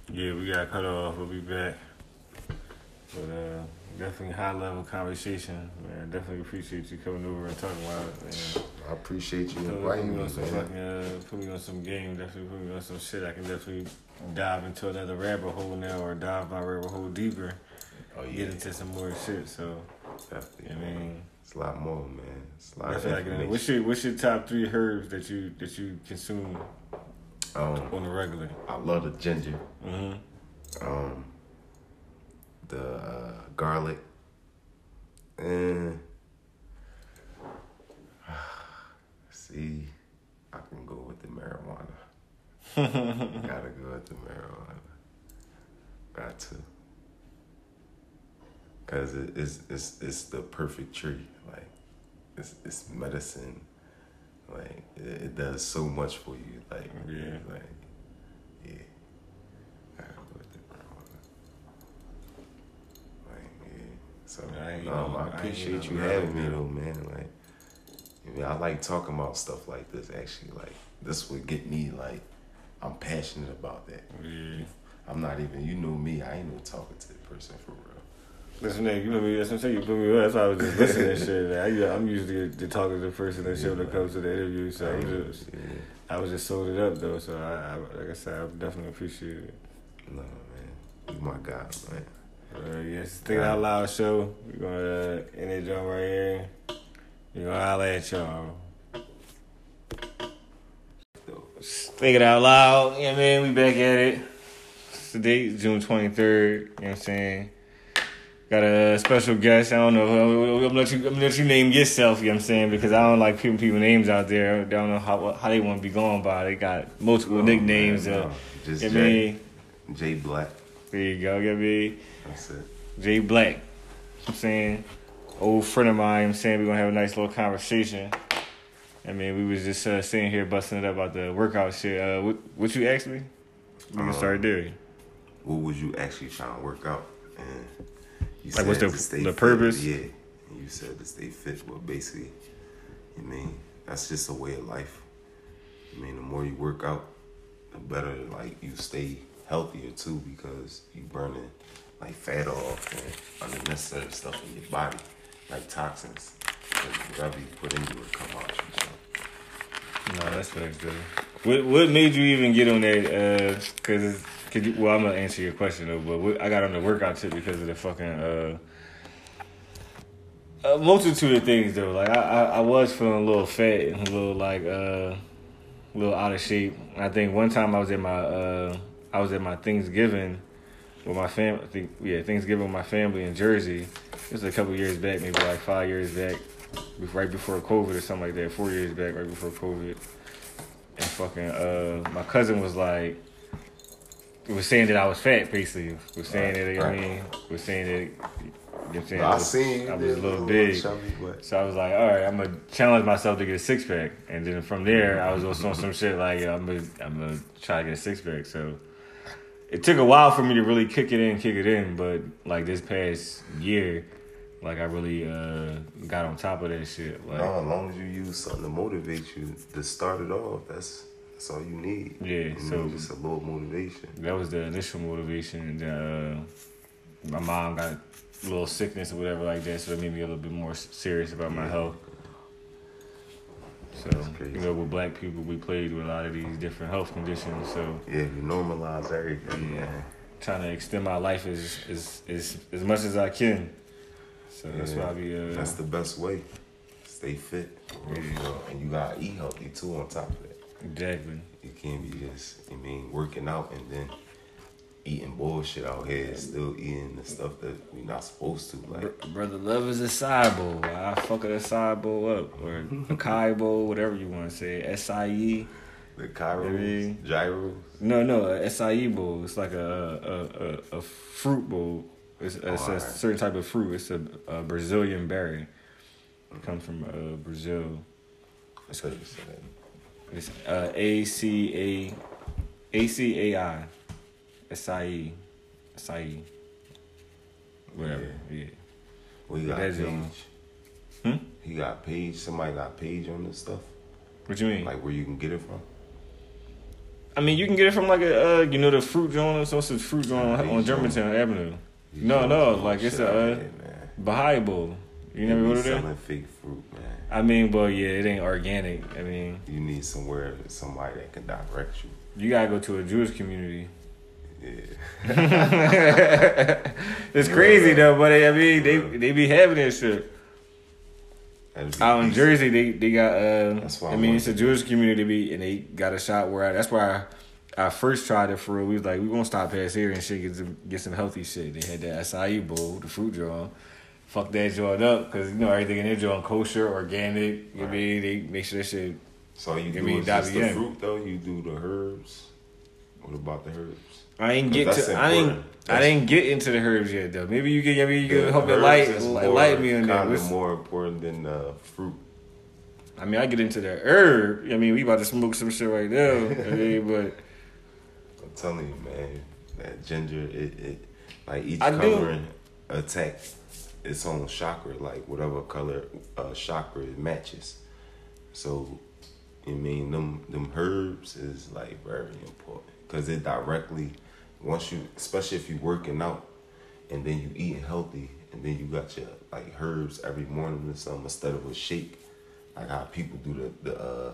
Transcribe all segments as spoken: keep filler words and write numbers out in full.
Yeah, we got cut off. We'll be back. But uh, definitely high level conversation, man. Definitely appreciate you coming over and talking about it, man. I appreciate you So inviting put me me, on some man. fucking, uh, put me on some game. Definitely put me on some shit. I can definitely dive into another rabbit hole now, or dive my rabbit hole deeper. Oh yeah, Get into some more shit. So definitely. I mean, it's a lot more, man. It's a lot of definitely. Like, what's your what's your top three herbs that you that you consume um, on the regular? I love the ginger. Mm-hmm. Um, the uh, garlic, and see, I can go with the marijuana. Gotta go with the marijuana. Got to, cause it, it's it's it's the perfect tree. Like it's it's medicine. Like it, it does so much for you. Like yeah, like yeah. Gotta go with the marijuana. Like yeah. So I ain't um, know- I I ain't appreciate know you about having me that. though, man. Like. I mean, I like talking about stuff like this. Actually, like this would get me like I'm passionate about that. Yeah. I'm not even. You know me. I ain't no talking to the person for real. Listen, nigga, you put me. That's what I'm saying. You put me on. That's why I was just listening and shit. Like, I, I'm usually the talking to the person and shit when it comes to the interview. So I was just, yeah. I was just sold it up though. So I, I like I said, I definitely appreciate it. No man, you my guy, man. Uh, yes, Think Out Loud show. We're gonna uh, end it joint right here. You know, I'll at y'all. Think it out loud. Yeah, man, we back at it. The date June twenty-third. You know what I'm saying? Got a special guest. I don't know. I'm gonna let you, I'm gonna let you name yourself. You know what I'm saying? Because I don't like putting people names out there. They don't know how how they want to be going by. They got multiple Oh, nicknames. Man, no. Uh, Just you know Jay. what I mean? Jay Black. There you go. Get me. That's it. Jay Black. You know what I'm saying? Old friend of mine. You know what I'm saying? We're gonna have a nice little conversation. I mean, we was just uh, sitting here busting it up about the workout shit. Uh, what, what you asked me? We can Um, start there. What was you actually trying to work out? And you Like, what's said the- to stay the fit. purpose? Yeah. And you said to stay fit. Well, basically, I mean, that's just a way of life. I mean, the more you work out, the better, like, you stay healthier, too, because you burning, like, fat off and unnecessary stuff in your body, like toxins. Because whatever you put into it come out you, so. No, that's facts, though. What What made you even get on that? Uh, cause, cause you, well, I'm gonna answer your question though. But what, I got on the workout tip because of the fucking uh, a multitude of things though. Like I, I, I was feeling a little fat and a little like uh, a little out of shape. I think one time I was at my uh, I was at my Thanksgiving with my family. I think yeah, Thanksgiving with my family in Jersey. This was a couple years back, maybe like five years back. Right before COVID or something like that, four years back, right before COVID. And fucking, uh, my cousin was like, was saying that I was fat, basically. Was saying that, you know what I mean? Was saying that, you know what I'm saying? No, I I was, seen you I was did a little a big. chubby, but- So I was like, all right, I'm going to challenge myself to get a six pack. And then from there, I was also on some shit like, yeah, I'm going to I'm gonna try to get a six pack. So it took a while for me to really kick it in, kick it in. But like this past year, like, I really uh, got on top of that shit. Like, No, as long as you use something to motivate you to start it off, that's that's all you need. Yeah, you so- need just a little motivation. that was the initial motivation. And then uh, my mom got a little sickness or whatever like that, so it made me a little bit more serious about my Yeah. health. So, crazy. you know, with black people, we played with a lot of these different health conditions. So, Yeah, you normalize everything, Yeah. man. trying to extend my life as as, as, as much as I can. So, that's Yeah, why I be... Uh, that's the best way. Stay fit, for real, for real. And you gotta eat healthy too. On top of that, exactly. you can't be just, I mean, working out and then eating bullshit out here, still eating the stuff that we're not supposed to. Like, Br- Brother Love is a side bowl. I fuck a side bowl up. Or a Kai bowl, whatever you want to say. S I E. the gyros, Maybe. gyros. No, no, a S I E bowl. It's like a a, a, a fruit bowl. It's, it's Oh, a alright. certain type of fruit. It's a, a Brazilian berry. It comes from uh, Brazil. I thought you said that. It's uh, A C A A C A I S I E S I E. Whatever. Yeah. Well, he got That's page. on- Hmm? He got page. Somebody got page on this stuff. What you mean? Like where you can get it from. I mean, you can get it from like a, uh, you know, the fruit joint. So it's a fruit joint on, on Germantown Avenue. You No, no, doing like it's shit a out uh, here, man. Baha'i bowl. You never They go be to there? selling fake fruit, man. I mean, but yeah, it ain't organic. I mean, You need somewhere, somebody that can direct you. you gotta go to a Jewish community. Yeah. It's crazy though, but I mean, they they be having that shit. That'd be Out in decent. Jersey, they they got. Uh, That's why I I mean, want it's a to Jewish community, be- and they got a shop where I, that's why I, I first tried it for real. We was like, we gonna stop past here and shit, get some get some healthy shit. They had that acai bowl, the fruit joint. Fuck that joint up, cause you know everything in there joint kosher, organic. You Right. mean they make sure that shit. So you Give do me is just the W M. fruit though? You do the herbs? What about the herbs? I ain't get That's to. I ain't. important. I That's- didn't get into the herbs yet though. Maybe you can. Maybe you can The help it herbs light is more- light me on that. Kinda What's- more important than the fruit. I mean, I get into the herb. I mean, we about to smoke some shit right now. I mean, but I'm telling you, man, that ginger, it, it like each I do. coloring attack its own chakra, like whatever color uh, chakra it matches. So, I mean, them them herbs is like very important because it directly, once you, especially if you working out and then you eating healthy and then you got your like herbs every morning or something instead of a shake, like how people do the the uh,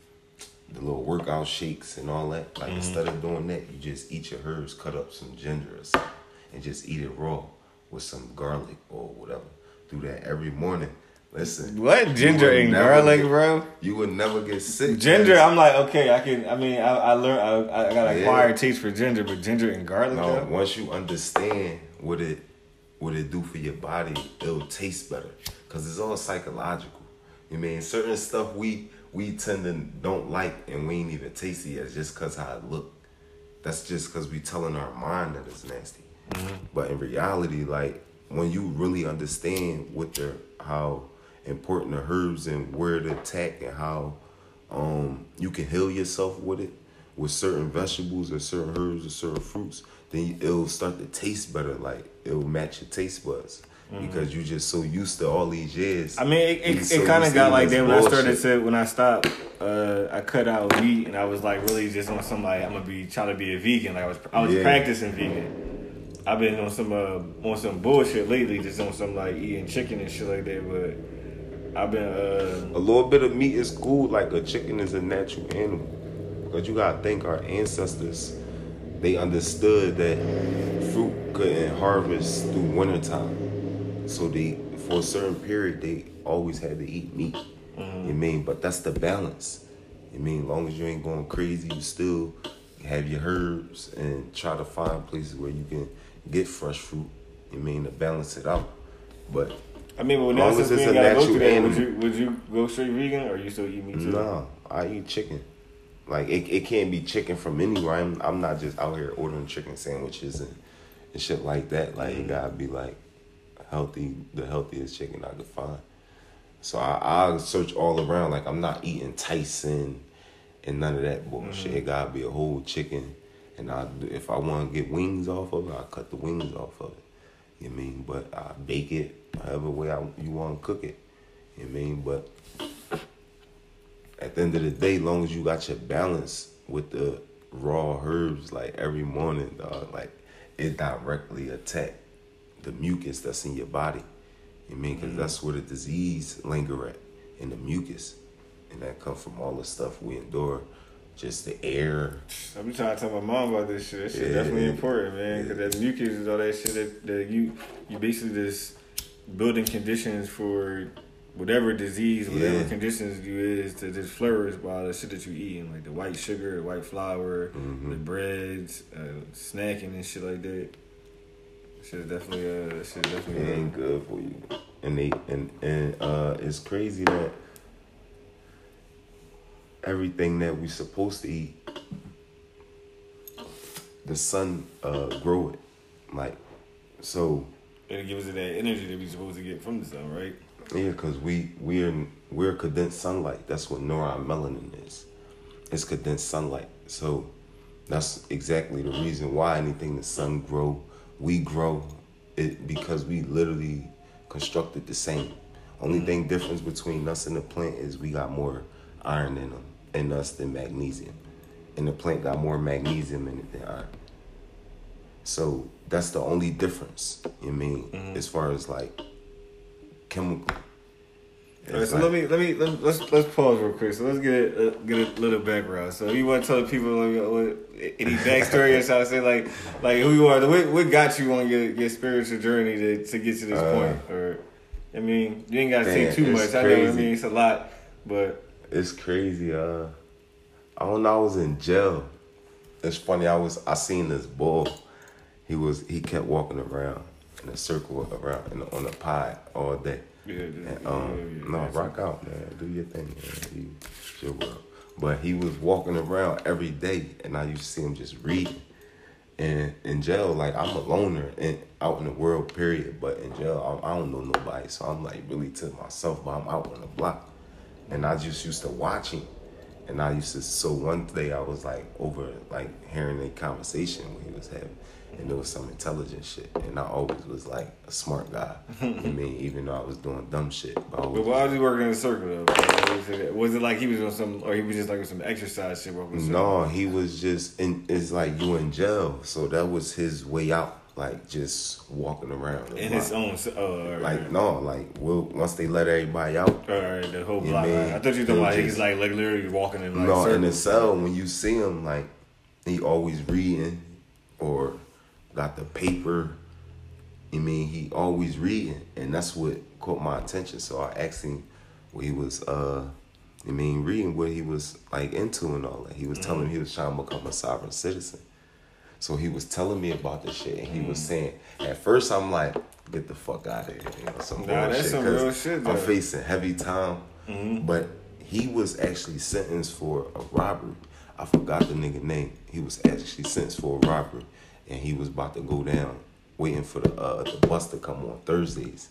the little workout shakes and all that. Like instead of doing that, you just eat your herbs, cut up some ginger or something, and just eat it raw with some garlic or whatever. Do that every morning. Listen, what you ginger would and never garlic, get- bro? You would never get sick. Ginger, man. I'm like, okay, I can. I mean, I, I learned. I, I got an Yeah. acquired taste for ginger, but ginger and garlic. No, though? once you understand what it what it do for your body, it'll taste better. Cause it's all psychological. You mean certain stuff we we tend to don't like and we ain't even taste it yet just cause how it look. That's just cause we telling our mind that it's nasty. Mm-hmm. But in reality, like when you really understand what the how important the herbs and where to attack and how um you can heal yourself with it, with certain vegetables or certain herbs or certain fruits, then you, it'll start to taste better. Like it'll match your taste buds because you just so used to all these years. I mean, it, you it, so it kind of used to got eating like this that when I started bullshit. to when I stopped. Uh, I cut out meat and I was like really just on some like I'm gonna be trying to be a vegan. Like I was I was Yeah. practicing vegan. I've been on some uh, on some bullshit lately, just on some like eating chicken and shit like that. But I've been uh, A little bit of meat is cool. Like a chicken is a natural animal, but you gotta think our ancestors, they understood that fruit couldn't harvest through wintertime. So they, for a certain period, they always had to eat meat. Mm-hmm. You mean, but that's the balance. You mean, as long as you ain't going crazy, you still have your herbs and try to find places where you can get fresh fruit. You mean, to balance it out. But I mean, but Long now as since we it's ain't a gotta go natural through that, would animal. you would you go straight vegan or you still eat meat too? nah, I eat chicken. Like it, it can't be chicken from anywhere. I'm, I'm not just out here ordering chicken sandwiches and, and shit like that. Like it gotta be like healthy, the healthiest chicken I could find. So I I search all around. Like I'm not eating Tyson and none of that bullshit. Mm-hmm. It gotta be a whole chicken. And I, if I want to get wings off of it, I cut the wings off of it. You know what I mean? But I bake it however way I, you want to cook it. You know what I mean? But at the end of the day, long as you got your balance with the raw herbs, like every morning, dog, like it directly attack the mucus that's in your body. You know what I mean? Because that's where the disease linger at, in the mucus. And that comes from all the stuff we endure. Just the air. I be trying to tell my mom about this shit. That shit Yeah. definitely important, man. Because that mucus and all that shit that, that you you basically just building conditions for whatever disease, whatever Yeah. conditions you is to just flourish by the shit that you eating, like the white sugar, the white flour, Mhm. the breads, uh, snacking and shit like that. Shit is definitely uh, that shit is It definitely. ain't good for you. And they and and uh, it's crazy that everything that we supposed to eat, the sun uh, grow it. Like so. It gives it that energy that we supposed to get from the sun, right? Yeah, cause we we're we're condensed sunlight. That's what neuromelanin is. It's condensed sunlight. So that's exactly the reason why anything the sun grow, we grow it because we literally constructed the same. Only thing difference between us and the plant is we got more iron in them in us than magnesium. and the plant got more magnesium in it than iron. So that's the only difference. You mean mm-hmm. as far as like chemical. All right, so like, let me let me let, let's let's pause real quick. So let's get a, uh, get a little background. So you want to tell the people like, what, any backstory or something? Say like like who you are. What what got you on your, your spiritual journey to, to get to this uh, point? Or I mean, you ain't got to say too much. Crazy. I know I mean it's a lot, but it's crazy. Uh, I don't know. I was in jail. It's funny. I was I seen this bull. He was he kept walking around in a circle around in, on a pod all day. Yeah, and, um, yeah, yeah, no, rock out, man. Do your thing, man. You, it's your world. But he was walking around every day, and I used to see him just reading. And in jail, like, I'm a loner and out in the world, period. But in jail, I, I don't know nobody, so I'm like really to myself. But I'm out on the block, and I just used to watch him. And I used to. So one day, I was like over, like hearing a conversation where he was having. And there was some intelligent shit. And I always was like a smart guy. I mean, even though I was doing dumb shit. But, but why was he working in a circle though? Was it like he was doing some, or he was just like some exercise shit? No, he was just, in, it's like you in jail. So that was his way out. Like just walking around. In his own, oh, right, like, right. no, like, well, once they let everybody out. All right, the whole block. I thought you were talking about he's like, like literally walking in like No, circles. In the cell, when you see him, like, he always reading or got the paper. I mean, he always reading, and that's what caught my attention. So I asked him what he was, uh, I mean, reading what he was like into and all that. He was mm-hmm. telling me he was trying to become a sovereign citizen. So he was telling me about this shit, and he mm-hmm. was saying, at first I'm like, get the fuck out of here, you know, some nah, bullshit. That's some real shit, though. I'm facing heavy time, mm-hmm. but he was actually sentenced for a robbery. I forgot the nigga name. He was actually sentenced for a robbery. And he was about to go down, waiting for the uh, the bus to come on Thursdays.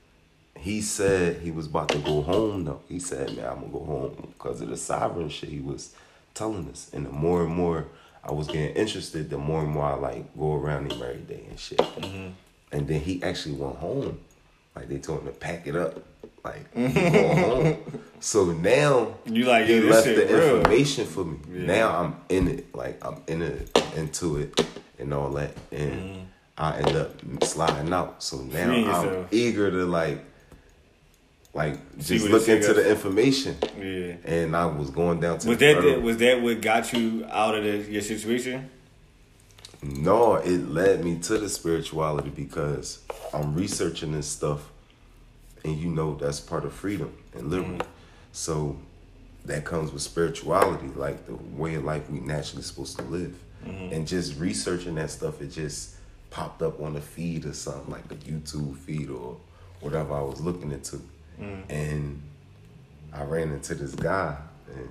He said he was about to go home, though. He said, man, I'm going to go home because of the sovereign shit he was telling us. And the more and more I was getting interested, the more and more I, like, go around him every day and shit. Mm-hmm. And then he actually went home. Like, they told him to pack it up. Like, he going home. So now you like, he yeah, left this the shit real. information for me. Yeah. Now I'm in it. Like, I'm in it, into it. And all that, and mm. I end up sliding out. So now Free I'm yourself. eager to like, like just look into the information. Yeah. And I was going down to. Was the that the, was that what got you out of the, your situation? No, it led me to the spirituality because I'm researching this stuff, and you know that's part of freedom and liberty. Mm. So that comes with spirituality, like the way of life we naturally supposed to live. Mm-hmm. And just researching that stuff, it just popped up on the feed or something, like the YouTube feed or whatever I was looking into. Mm-hmm. And I ran into this guy, and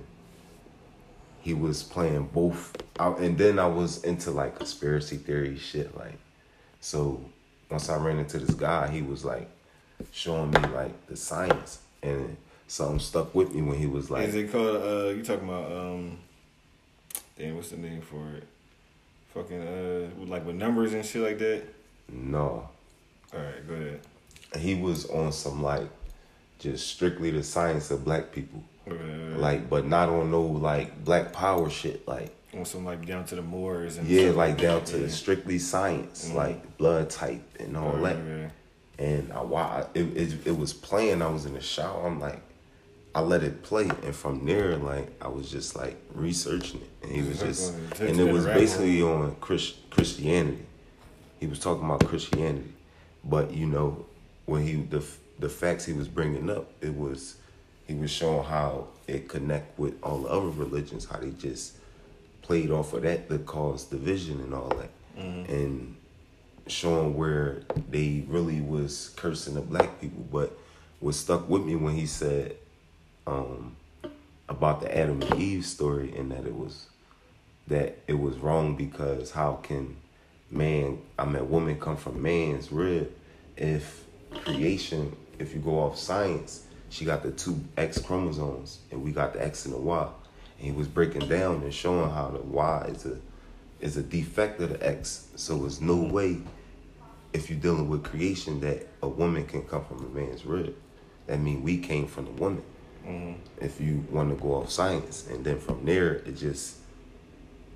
he was playing both. I, and then I was into like conspiracy theory shit. Like, so once I ran into this guy, he was like showing me like the science, and something stuck with me when he was like. Is it called? Uh, you talking about? Um, damn, what's the name for it? Fucking uh, like with numbers and shit like that? No. All right, go ahead. He was on some like just strictly the science of black people, right. like, but not on no like black power shit, like on some like down to the Moors and yeah, like down to yeah. strictly science, mm-hmm. like blood type and all right, that. Right. And I while it, it it was playing, I was in the shower. I'm like. I let it play, and from there, like, I was just, like, researching it. And he was just, and it was basically on Chris, Christianity. He was talking about Christianity. But, you know, when he, the the facts he was bringing up, it was, he was showing how it connect with all the other religions, how they just played off of that to cause division and all that. Mm-hmm. And showing where they really was cursing the black people. But what stuck with me when he said, Um, about the Adam and Eve story, and that it was that it was wrong because how can man, I mean, woman come from man's rib if creation, if you go off science, she got the two X chromosomes and we got the X and the Y, and he was breaking down and showing how the Y is a is a defect of the X, so there's no way if you're dealing with creation that a woman can come from a man's rib. That means we came from the woman. Mm-hmm. If you want to go off science, and then from there it just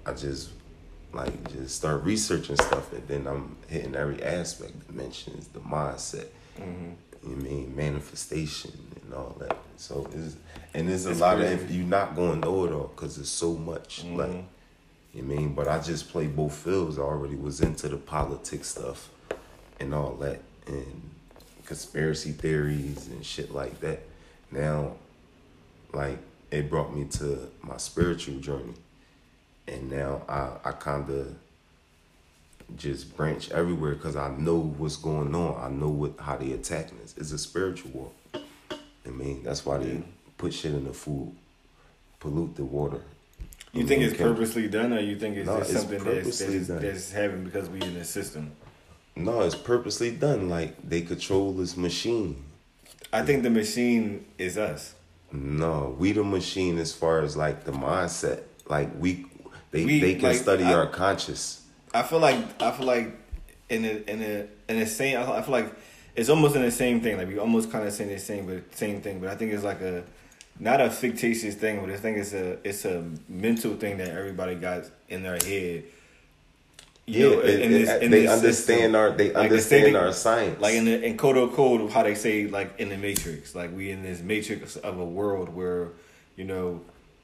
I just like just start researching stuff, and then I'm hitting every aspect, dimensions, the mindset. Mm-hmm. You know what I mean, manifestation and all that. So it's and there's a it's lot crazy. Of you're not going to know it all because there's so much. Mm-hmm. Like you know what I mean, but I just play both fields. I already was into the politics stuff and all that, and conspiracy theories and shit like that. Now, like it brought me to my spiritual journey. And now I, I kind of just branch everywhere because I know what's going on. I know what how they attacking us. It's a spiritual war. I mean, that's why they put shit in the food, pollute the water. You I think mean, it's purposely done, or you think it's no, just it's something that's, that's, that's happening because we in the system? No, it's purposely done. Like they control this machine. I think the machine is us. No, we the machine as far as like the mindset. Like we. They we, they can like, study I, our conscious. I feel like I feel like in a, in a, in the same. I feel like it's almost in the same thing. Like we almost kind of saying the same, but same thing. But I think it's like a not a fictitious thing, but I think it's a it's a mental thing that everybody got in their head. You yeah, know, it, in this, it, in they understand system. our they like understand the our science. Like in the in quote unquote how they say like in the Matrix. Like we in this matrix of a world where you know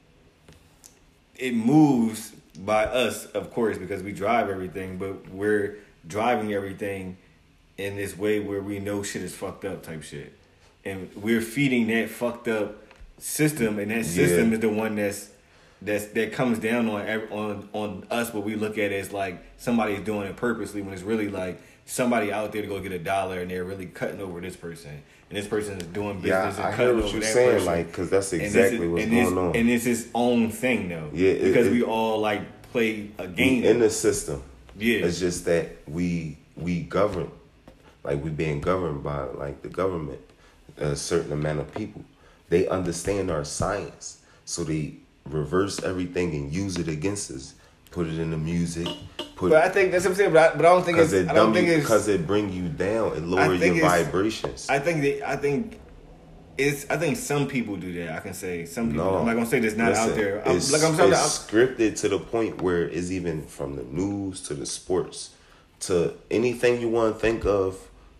it moves by us, of course, because we drive everything, but we're driving everything in this way where we know shit is fucked up type shit. And we're feeding that fucked up system, and that system yeah. is the one that's that's that comes down on on on us, what we look at as like somebody's doing it purposely when it's really like somebody out there to go get a dollar and they're really cutting over this person. And this person is doing business yeah, and cutting over what you're that saying, person. Like, because that's exactly is, what's going on. And it's his own thing, though. Yeah, it, because it, we all like play a game we in the system. Yeah, it's just that we we govern, like we being governed by like the government, a certain amount of people. They understand our science, so they reverse everything and use it against us. Put it in the music. Put but I think that's what I'm saying. But I, but I don't think it's. It I don't think you, it's because it bring you down. It lower your vibrations. I think that I think it's. I think some people do that. I can say some people. No, I'm not gonna say that's not listen, out there. I'm, it's, like I'm saying, it's scripted to the point where it's even from the news to the sports to anything you want to think of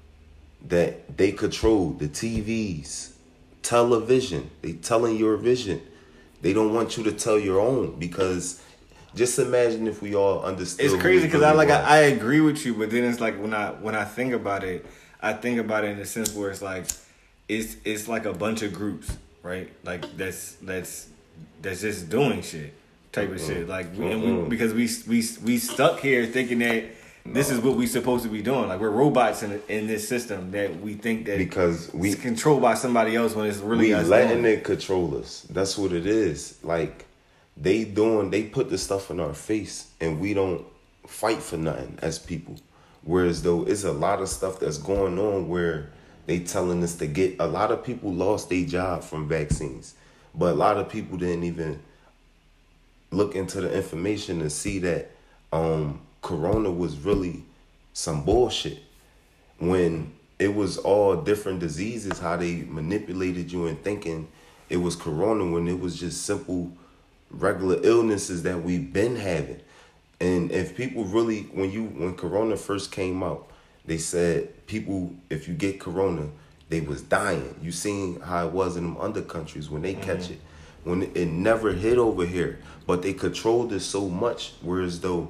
that they control. The T Vs, television. They telling your vision. They don't want you to tell your own because. Just imagine if we all understood. It's crazy because I like I, I agree with you, but then it's like when I when I think about it, I think about it in the sense where it's like it's it's like a bunch of groups, right? Like that's that's that's just doing shit type of mm-hmm. shit. Like we, and we, because we we we stuck here thinking that no. this is what we supposed to be doing. Like we're robots in in this system that we think that because we it's controlled by somebody else when it's really we us letting doing. It control us. That's what it is. Like. They doing, they put the stuff in our face and we don't fight for nothing as people. Whereas though it's a lot of stuff that's going on where they telling us to get, a lot of people lost their job from vaccines. But a lot of people didn't even look into the information and see that um, Corona was really some bullshit. When it was all different diseases, how they manipulated you in thinking it was Corona when it was just simple regular illnesses that we've been having. And if people really, when you when Corona first came out, they said people, if you get Corona, they was dying. You seen how it was in them other countries when they mm-hmm. catch it. When it, it never hit over here. But they controlled it so much, whereas though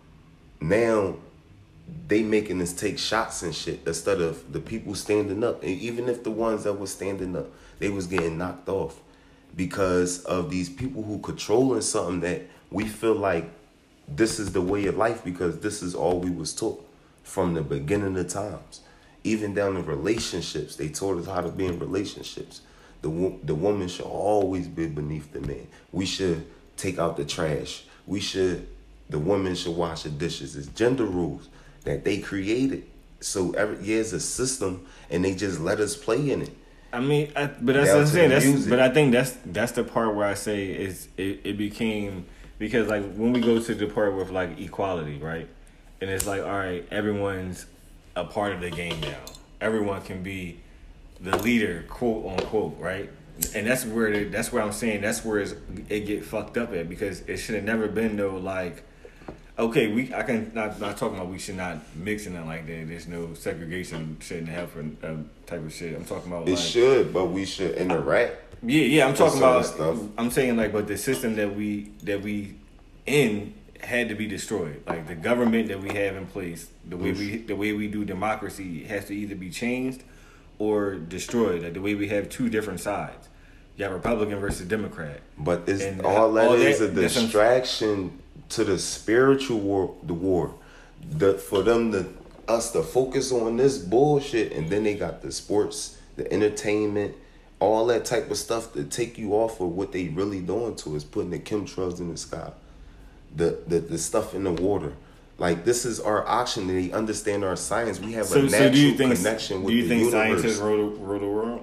now they making us take shots and shit instead of the people standing up. And even if the ones that was standing up, they was getting knocked off. Because of these people who controlling something that we feel like this is the way of life because this is all we was taught from the beginning of times. Even down in relationships, they taught us how to be in relationships. The the woman should always be beneath the man. We should take out the trash. We should, the woman should wash the dishes. It's gender rules that they created. So every year's a system and they just let us play in it. I mean, I, but that's what I'm saying. That's, but I think that's that's the part where I say is it, it became because like when we go to the part with like equality, right? And it's like, all right, everyone's a part of the game now. Everyone can be the leader, quote unquote, right? And that's where the, that's where I'm saying that's where it's, it get fucked up at, because it should have never been no like, okay, we I can not not talking about we should not mix in it like that. There's no segregation shit in the health and uh, type of shit. I'm talking about It like, should, but we should interact. Yeah, yeah. I'm talking certain about stuff. I'm saying like, but the system that we that we in had to be destroyed. Like the government that we have in place, the way we the way we do democracy has to either be changed or destroyed. Like the way we have two different sides. You have Republican versus Democrat. But it's And all that all is that- a that's what I'm- distraction to the spiritual war, the war. The for them to us to focus on this bullshit, and then they got the sports, the entertainment, all that type of stuff to take you off of what they really doing to us, putting the chemtrails in the sky, the the, the stuff in the water. Like this is our oxygen. They understand our science. We have So, a natural so do you think connection with do you the think universe. scientists rule the, rule the world?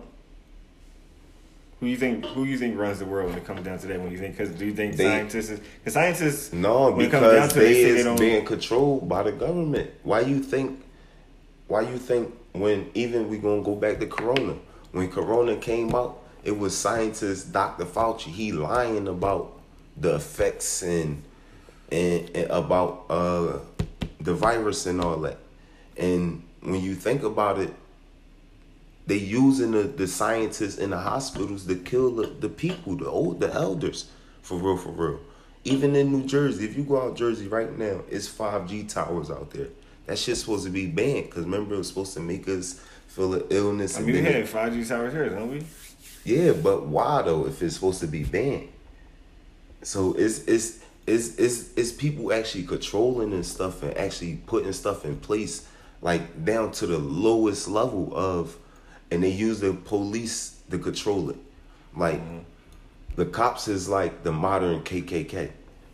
Who you think who you think runs the world when it comes down to that? When you think because do you think They- scientists? Because scientists No, when it comes down because to it, they say they is don't- being controlled by the government. Why you think? Why you think when even we gonna go back to Corona? When Corona came out, it was scientist Doctor Fauci. He lying about the effects and and, and about uh, the virus and all that. And when you think about it, they using the, the scientists in the hospitals to kill the, the people, the old, the elders, for real, for real. Even in New Jersey, if you go out Jersey right now, it's five G towers out there. That shit's supposed to be banned because remember it was supposed to make us feel the illness. I and mean, we then had it- five G towers here, don't we? yeah, but why though? If it's supposed to be banned, so it's it's it's it's, it's people actually controlling and stuff and actually putting stuff in place, like down to the lowest level of, and they use the police to control it, like mm-hmm. the cops is like the modern K K K,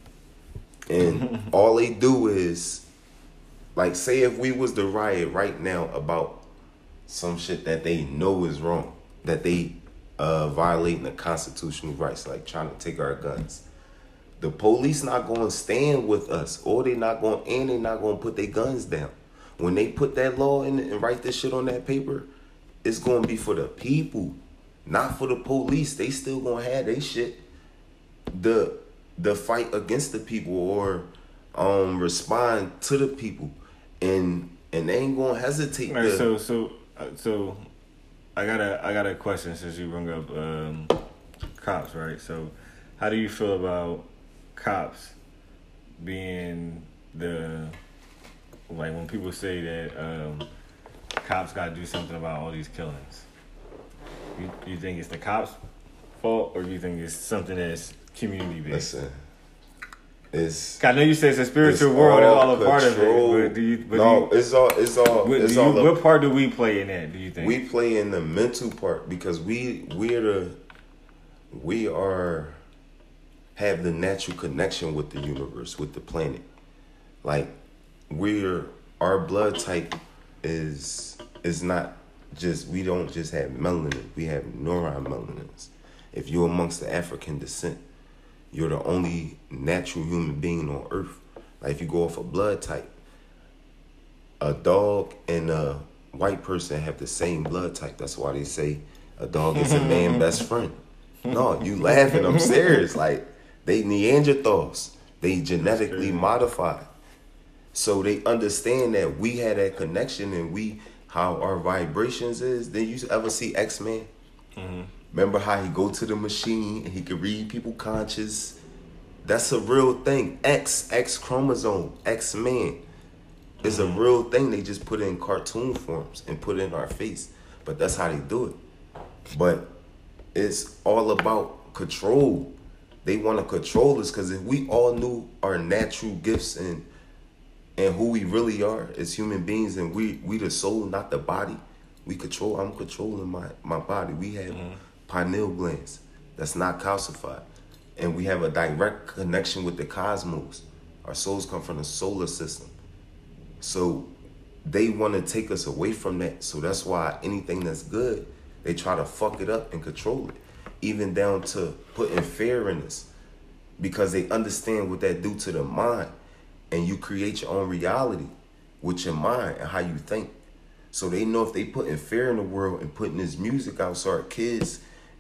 and all they do is, like, say if we was to riot right now about some shit that they know is wrong, that they uh, violating the constitutional rights, like trying to take our guns. The police not going to stand with us, or they not going, and they not going to put their guns down. When they put that law in and write this shit on that paper, it's going to be for the people, not for the police. They still going to have their shit. The the fight against the people or um respond to the people, and and they ain't going to hesitate. Right, to, so so uh, so I got a I got a question since you bring up um, cops, right? So how do you feel about cops being the, like when people say that um, cops got to do something about all these killings? You you think it's the cops' fault, or you think it's something that's community based? Listen, it's. I know you say it's a spiritual It's world, all all a part of control. it, but do you? But no, do you, it's all. It's all. what, it's do you, all. what part do we play in that? Do you think We play in the mental part because we we're the we are have the natural connection with the universe, with the planet. Like we're our blood type is is not just we don't just have melanin. We have neuromelanins. If you're amongst the African descent, you're the only natural human being on earth. Like if you go off a blood type, a dog and a white person have the same blood type. That's why they say a dog is a man's best friend. No, you laughing. I'm serious. Like they Neanderthals. They genetically modified. So they understand that we had that connection and we how our vibrations is. Did you ever see X-Men? Mm-hmm. Remember how he go to the machine and he could read people conscious? That's a real thing. X, X chromosome, X-Men is a real thing. They just put it in cartoon forms and put it in our face. But that's how they do it. But it's all about control. They want to control us because if we all knew our natural gifts and and who we really are as human beings, and we we the soul, not the body, we control. I'm controlling my, my body. We have mm-hmm. pineal glands that's not calcified. And we have a direct connection with the cosmos. Our souls come from the solar system. So they want to take us away from that. So that's why anything that's good, they try to fuck it up and control it. Even down to putting fear in us. Because they understand what that do to the mind. And you create your own reality with your mind and how you think. So they know if they putting fear in the world and putting this music out so our kids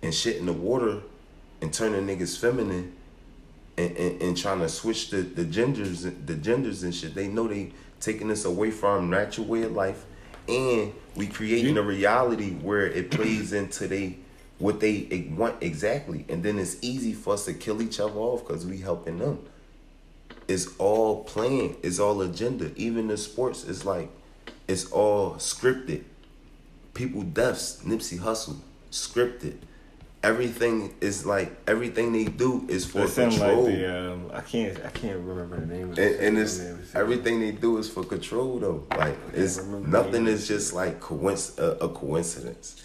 and shit in the water and turning niggas feminine and, and, and trying to switch the, the genders the genders and shit. They know they taking us away from natural way of life, and we creating a reality where it plays into they what they want exactly, and then it's easy for us to kill each other off because we helping them. It's all playing. It's all agenda. Even the sports, it's like it's all scripted. People deaths, Nipsey Hussle, scripted. Everything is like everything they do is for It sound control. Like the, um, I can't I can't remember the name of and, it. and it's everything they do is for control though. Like it's nothing is just like coinc- a, a coincidence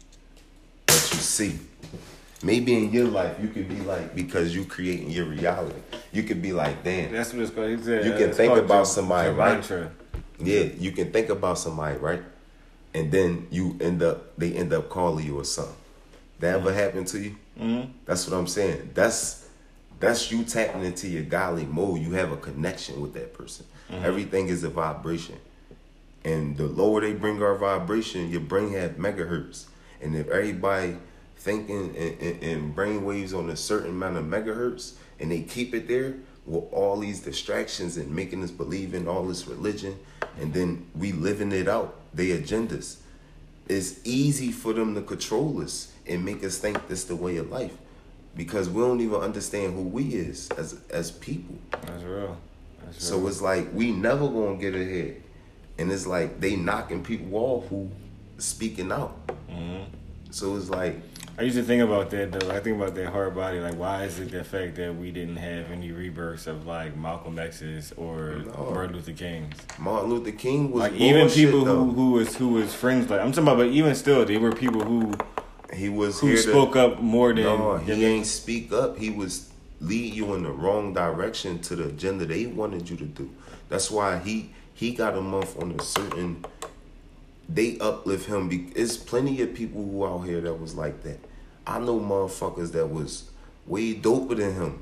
that you see. Maybe in your life you could be like, because you creating your reality. You could be like, damn. That's what it's called. It's, uh, you can it's think called about your, somebody, your right? mantra. Yeah, you can think about somebody, right? And then you end up, they end up calling you or something. That ever happened to you? Mm-hmm. That's what I'm saying. That's that's you tapping into your godly mode. You have a connection with that person. Mm-hmm. Everything is a vibration. And the lower they bring our vibration, your brain have megahertz. And if everybody thinking in, in, in brain waves on a certain amount of megahertz, and they keep it there with all these distractions and making us believe in all this religion, and then we living it out, their agendas, it's easy for them to control us and make us think this the way of life, because we don't even understand who we is as as people. That's real. That's so real. It's like we never gonna get ahead, and it's like they knocking people off who speaking out. Mm-hmm. So it's like, I used to think about that though. I think about that hard body. Like, why is it the fact that we didn't have any rebirths of like Malcolm X's or no. Martin Luther King's? Martin Luther King was like even people though. who who was who was friends. Like I'm talking about, but even still, they were people who he was who here spoke to, up more than. No, than he ain't speak up. He was lead you in the wrong direction to the agenda they wanted you to do. That's why he he got a month on a certain. They uplift him. There's plenty of people who out here that was like that. I know motherfuckers that was way doper than him.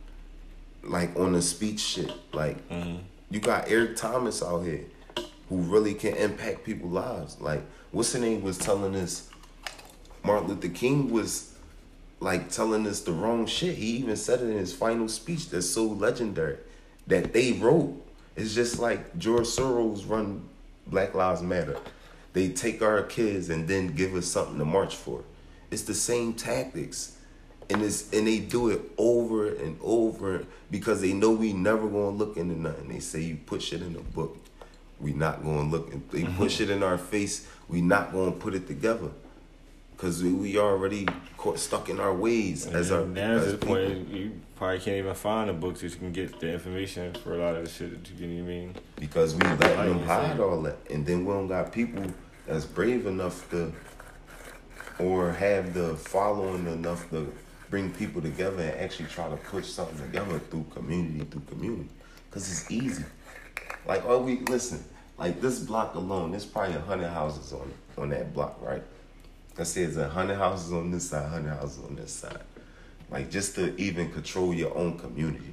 Like on the speech shit. Like mm-hmm. You got Eric Thomas out here who really can impact people's lives. Like what's the name was telling us Martin Luther King was like telling us the wrong shit. He even said it in his final speech that's so legendary that they wrote. It's just like George Soros run Black Lives Matter. They take our kids and then give us something to march for. It's the same tactics. And it's and they do it over and over because they know we never gonna look into nothing. They say you put shit in a book, we not gonna look. They mm-hmm. put shit in our face, we not gonna put it together. Cause we, we already caught, stuck in our ways as our now as to the point you probably can't even find the books that you can get the information for a lot of the shit that you can mean. Because we let them hide all that, and then we don't got people that's brave enough to, or have the following enough to bring people together and actually try to push something together through community, through community. Cause it's easy. Like, oh, we listen. Like this block alone, there's probably a hundred houses on on that block, right? Let's say it's a hundred houses on this side, hundred houses on this side. Like just to even control your own community.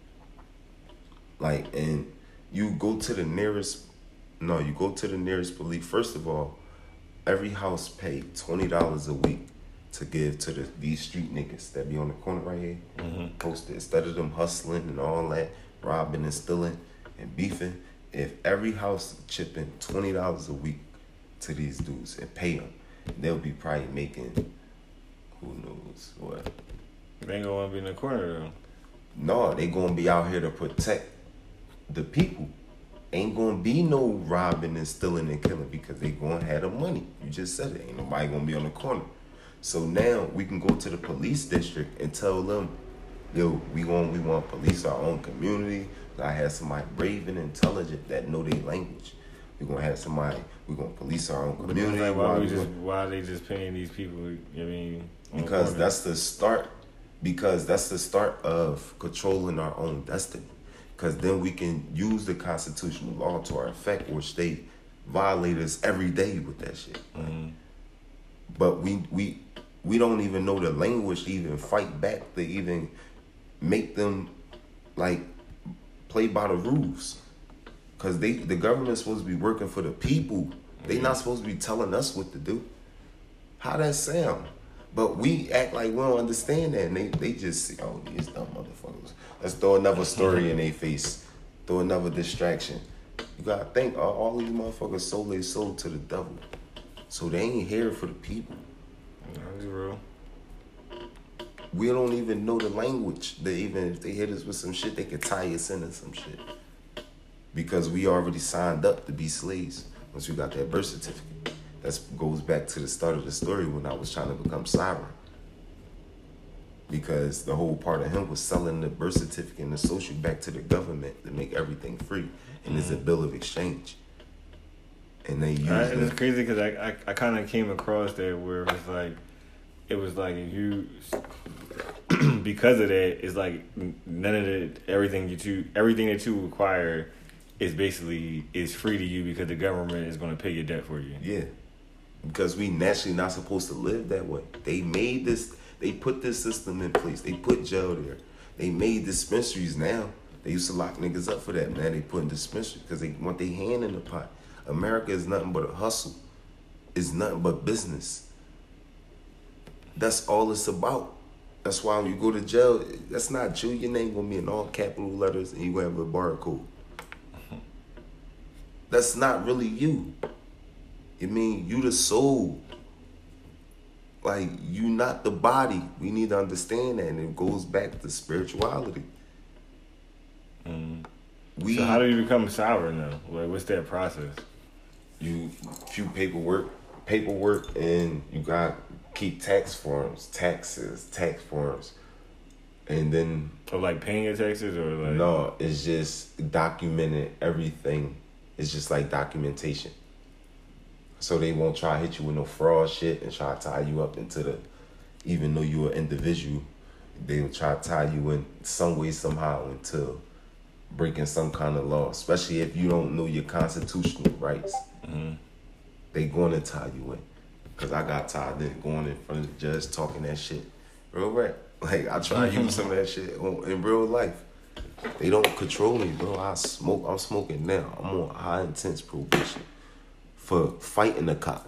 Like, and you go to the nearest. No, you go to the nearest police. First of all, every house pay twenty dollars a week to give to the these street niggas that be on the corner right here. Mm-hmm. Posted instead of them hustling and all that, robbing and stealing and beefing. If every house chipping twenty dollars a week to these dudes and pay them, they'll be probably making who knows what. They ain't gonna want to be in the corner though. No, they gonna be out here to protect the people. Ain't gonna be no robbing and stealing and killing because they gonna have the money. You just said it. Ain't nobody gonna be on the corner. So now we can go to the police district and tell them, yo, we going we want to police our own community. I have somebody brave and intelligent that know their language. We're gonna have somebody. We're gonna police our own community. Like, why, we just, why are they just paying these people? I mean, because the that's the start. Because that's the start of controlling our own destiny. Because then we can use the constitutional law to our effect, which they violate us every day with that shit. Mm-hmm. But we we we don't even know the language to even fight back, to even make them like play by the rules. Because they the government's supposed to be working for the people. They not supposed to be telling us what to do. How that sound? But we act like we don't understand that, and they, they just see, oh, these dumb motherfuckers. Let's throw another story in their face, throw another distraction. You gotta think, all, all these motherfuckers sold their soul to the devil, so they ain't here for the people. That's real. We don't even know the language. They even if they hit us with some shit, they could tie us into some shit. Because we already signed up to be slaves once we got that birth certificate. That goes back to the start of the story when I was trying to become sovereign. Because the whole part of him was selling the birth certificate and the social back to the government to make everything free. And it's a bill of exchange. And they use it. It's them. crazy because I, I, I kind of came across that where it was like, it was like if you, because of that, it's like none of the, everything you two, everything that you require is basically, is free to you because the government is going to pay your debt for you. Yeah. Because we naturally not supposed to live that way. They made this, they put this system in place. They put jail there. They made dispensaries now. They used to lock niggas up for that. Now they put in dispensaries because they want their hand in the pot. America is nothing but a hustle. It's nothing but business. That's all it's about. That's why when you go to jail, that's not you. Your name gonna be in all capital letters and you gonna have a barcode. That's not really you. I mean, you the soul. Like, you not the body. We need to understand that, and it goes back to spirituality. Mm. We, so how do you become sovereign though? Like, what's that process? You few paperwork, paperwork, and you got keep tax forms, taxes, tax forms, and then. Or like paying your taxes, or like. No, it's just documenting everything. It's just like documentation. So they won't try to hit you with no fraud shit and try to tie you up into the, even though you're an individual, they'll try to tie you in some way, somehow into breaking some kind of law, especially if you don't know your constitutional rights. Mm-hmm. They going to tie you in. Because I got tired of going in front of the judge talking that shit. Real rap. Like, I try to use some of that shit in real life. They don't control me, bro. I smoke. I'm smoking now. I'm on high intense probation for fighting a cop.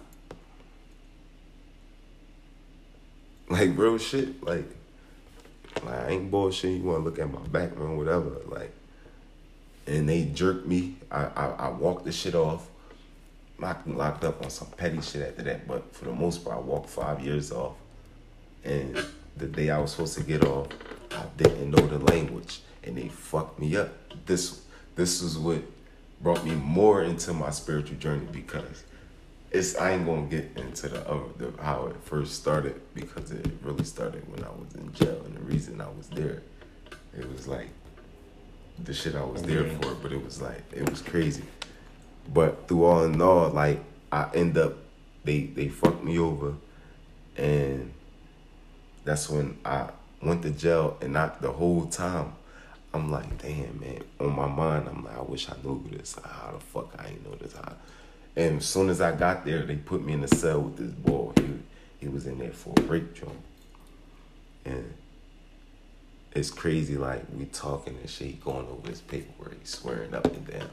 Like, real shit. Like, like I ain't bullshit. You want to look at my background, whatever. Like, and they jerked me. I, I, I walked the shit off. Locked, locked up on some petty shit after that. But for the most part, I walked five years off. And the day I was supposed to get off, I didn't know the language. And they fucked me up. This this is what brought me more into my spiritual journey, because it's I ain't gonna get into the, uh, the how it first started, because it really started when I was in jail, and the reason I was there, it was like the shit I was there for, but it was like it was crazy. But through all in all, like I end up they they fucked me over, and that's when I went to jail, and not the whole time. I'm like, damn, man. On my mind, I'm like, I wish I knew this. How the fuck I ain't know this? How? And as soon as I got there, they put me in the cell with this boy. He, he was in there for a rape joint. And it's crazy, like, we talking and shit. He going over his paperwork. He's swearing up and down.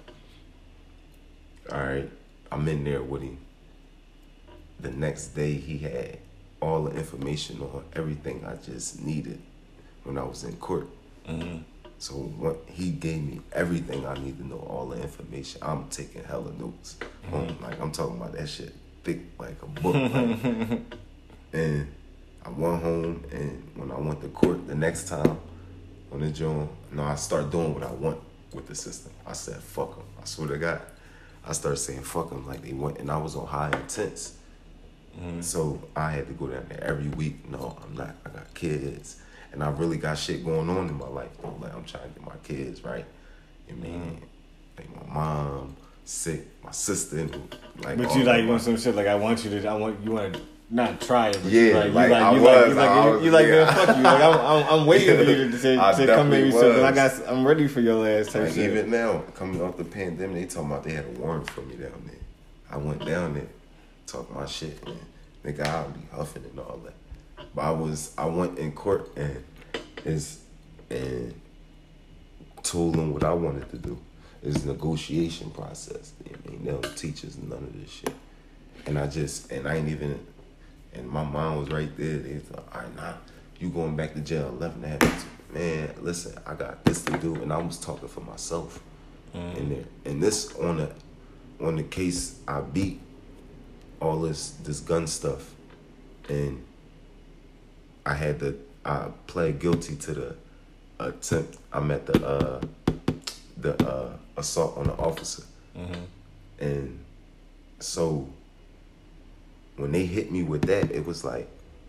All right. I'm in there with him. The next day, he had all the information on everything I just needed when I was in court. Mm-hmm. So what, he gave me everything I need to know, all the information. I'm taking hella notes. Mm-hmm. Um, like, I'm talking about that shit thick like a book. Like. And I went home, and when I went to court the next time on the joint, no, I started doing what I want with the system. I said, fuck them. I swear to God. I started saying fuck them like they went, and I was on high intense. Mm-hmm. So I had to go down there every week. No, I'm not. I got kids. And I really got shit going on in my life, though. Like, I'm trying to get my kids right. You know, mm-hmm. Like, my mom sick, my sister, like. But you like want some shit like I want you to. I want you want to not try it. But yeah, you like, like, you like I you was. like you like I you, was, you like yeah. man, fuck you. Like I'm I'm, I'm waiting for you to, to, to come at me so I got I'm ready for your ass type like, shit. Even now, coming off the pandemic, they talking about they had a warrant for me down there. I went down there, talking my shit, man. Nigga, I'll be huffing and all that. But I was, I went in court and is and told them what I wanted to do. It's a negotiation process. You know, they don't teach us none of this shit. And I just, and I ain't even, And my mom was right there. They was like, all right, nah, you going back to jail eleven and a half. Man, listen, I got this to do, and I was talking for myself mm. in there. And this on the on the case, I beat all this this gun stuff, and I had to I pled guilty to the attempt. I'm at the uh, the uh, assault on the officer, mm-hmm. and so when they hit me with that, it was like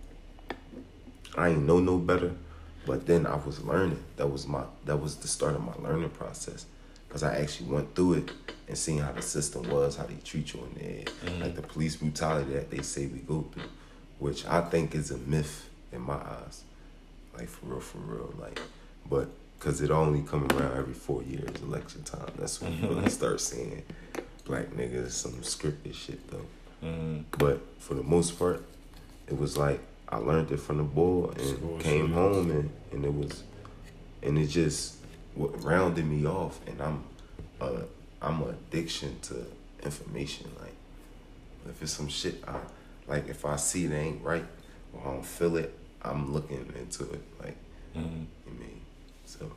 I ain't know no better. But then I was learning. That was my that was the start of my learning process, because I actually went through it and seeing how the system was, how they treat you in there, mm-hmm. like the police brutality that they say we go through, which I think is a myth in my eyes, like for real, for real, like, but because it only come around every four years, election time. That's when you really start seeing black niggas some scripted shit though. Mm-hmm. But for the most part, it was like I learned it from the board and School came shit. home and, and it was, and it just what rounded me off. And I'm, uh, I'm an addiction to information. Like, if it's some shit, I like if I see it ain't right or I don't feel it, I'm looking into it. Like, mm-hmm. I mean, so,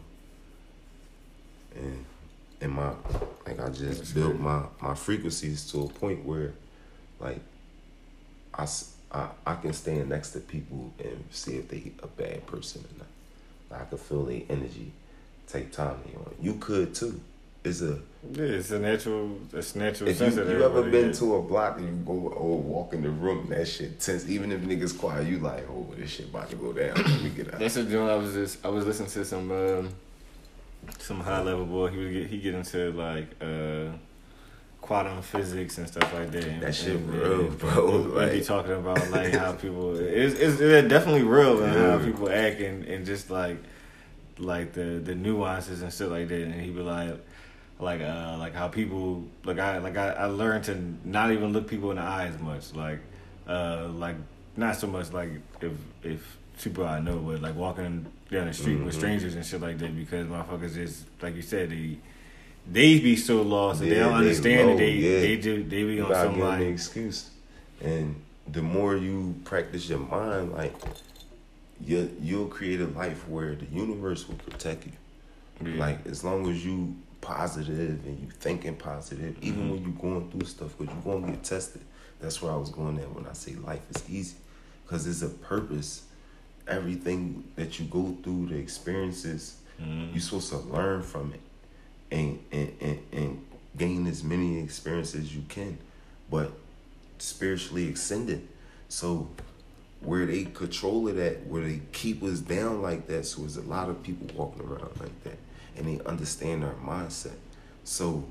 and and my like I just That's built great. my my frequencies to a point where, like, I. I, I can stand next to people and see if they a bad person or not. I can feel their energy. Take time to heal. You could too. It's a yeah. It's a natural. It's natural. If you, you ever been to a block and you go or walk in the room, that shit tense. Even if niggas quiet, you like, oh, this shit about to go down. Let me get out. That's a joint. I was just I was listening to some um, some high level boy. He would get he get into like. Uh, quantum physics and stuff like that. That and, shit and, real, and, bro. And like, be talking about like how people it's it's, it's definitely real and yeah. how people act and, and just like like the, the nuances and stuff like that. And he be like like uh like how people like I like I, I learned to not even look people in the eye as much. Like uh like not so much like if if people I know, but like walking down the street mm-hmm. with strangers and shit like that, because motherfuckers just like you said they. They be so lost and yeah, they don't understand low, it. They yeah. they do they be you on some like an excuse. And the more you practice your mind, like you you'll create a life where the universe will protect you. Yeah. Like as long as you positive and you thinking positive, even mm-hmm. when you going through stuff, because you're gonna get tested. That's where I was going at when I say life is easy, because there's a purpose. Everything that you go through, the experiences, mm-hmm. you're supposed to learn from it. And, and, and, and gain as many experiences as you can, but spiritually extended. So where they control it at, where they keep us down like that, so there's a lot of people walking around like that, and they understand our mindset. So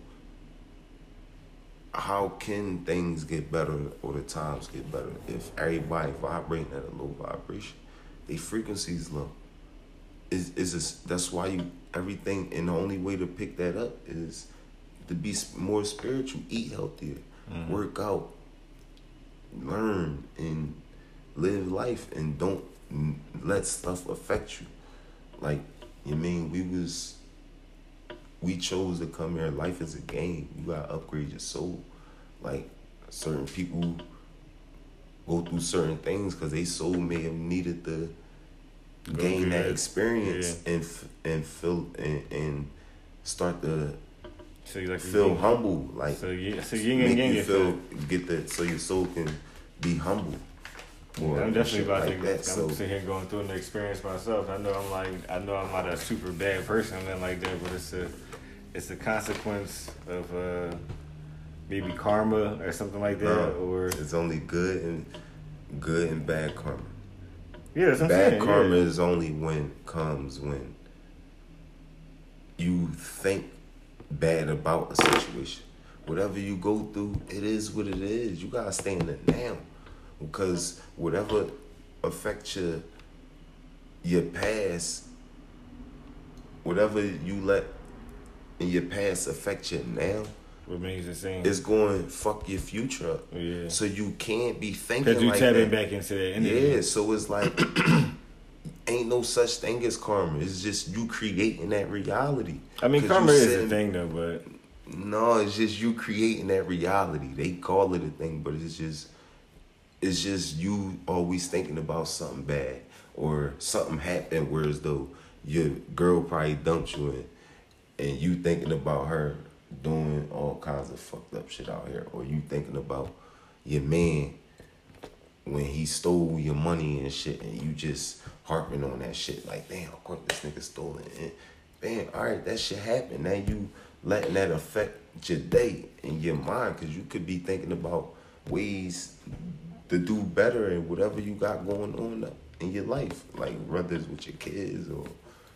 how can things get better or the times get better if everybody vibrating at a low vibration? Their frequency's low. Is is this, that's why you everything, and the only way to pick that up is to be more spiritual, eat healthier, mm-hmm. work out, learn, and live life, and don't let stuff affect you. Like, you mean we was we chose to come here. Life is a game. You gotta upgrade your soul. Like certain people go through certain things because they soul may have needed to gain okay. that experience yeah. and and feel and, and start to so like feel humble, like so you so yin and yang you feel get that so your soul can be humble. More I'm definitely about like to. That, I'm so. sitting here going through an experience myself. I know I'm like I know I'm not a super bad person or nothing like that, but it's a it's a consequence of uh, maybe karma or something like that, no, or it's only good and good and bad karma. Yeah, that's what bad I'm saying. karma yeah. is only when comes when you think bad about a situation. Whatever you go through, it is what it is. You gotta stay in the now, because whatever affects your your past, whatever you let in your past affect you now, remains the same. It's going to fuck your future up. Yeah. So you can't be thinking like that. Because you tapping back into that energy. Yeah, so it's like, ain't no such thing as karma. It's just you creating that reality. I mean, karma is a thing though, but... No, it's just you creating that reality. They call it a thing, but it's just it's just you always thinking about something bad or something happened where as though your girl probably dumped you in and you thinking about her doing all kinds of fucked up shit out here, or you thinking about your man when he stole your money and shit, and you just harping on that shit like, damn, of course this nigga stole it. And damn, all right, that shit happened. Now you letting that affect your day and your mind, because you could be thinking about ways to do better and whatever you got going on in your life, like whether it's with your kids or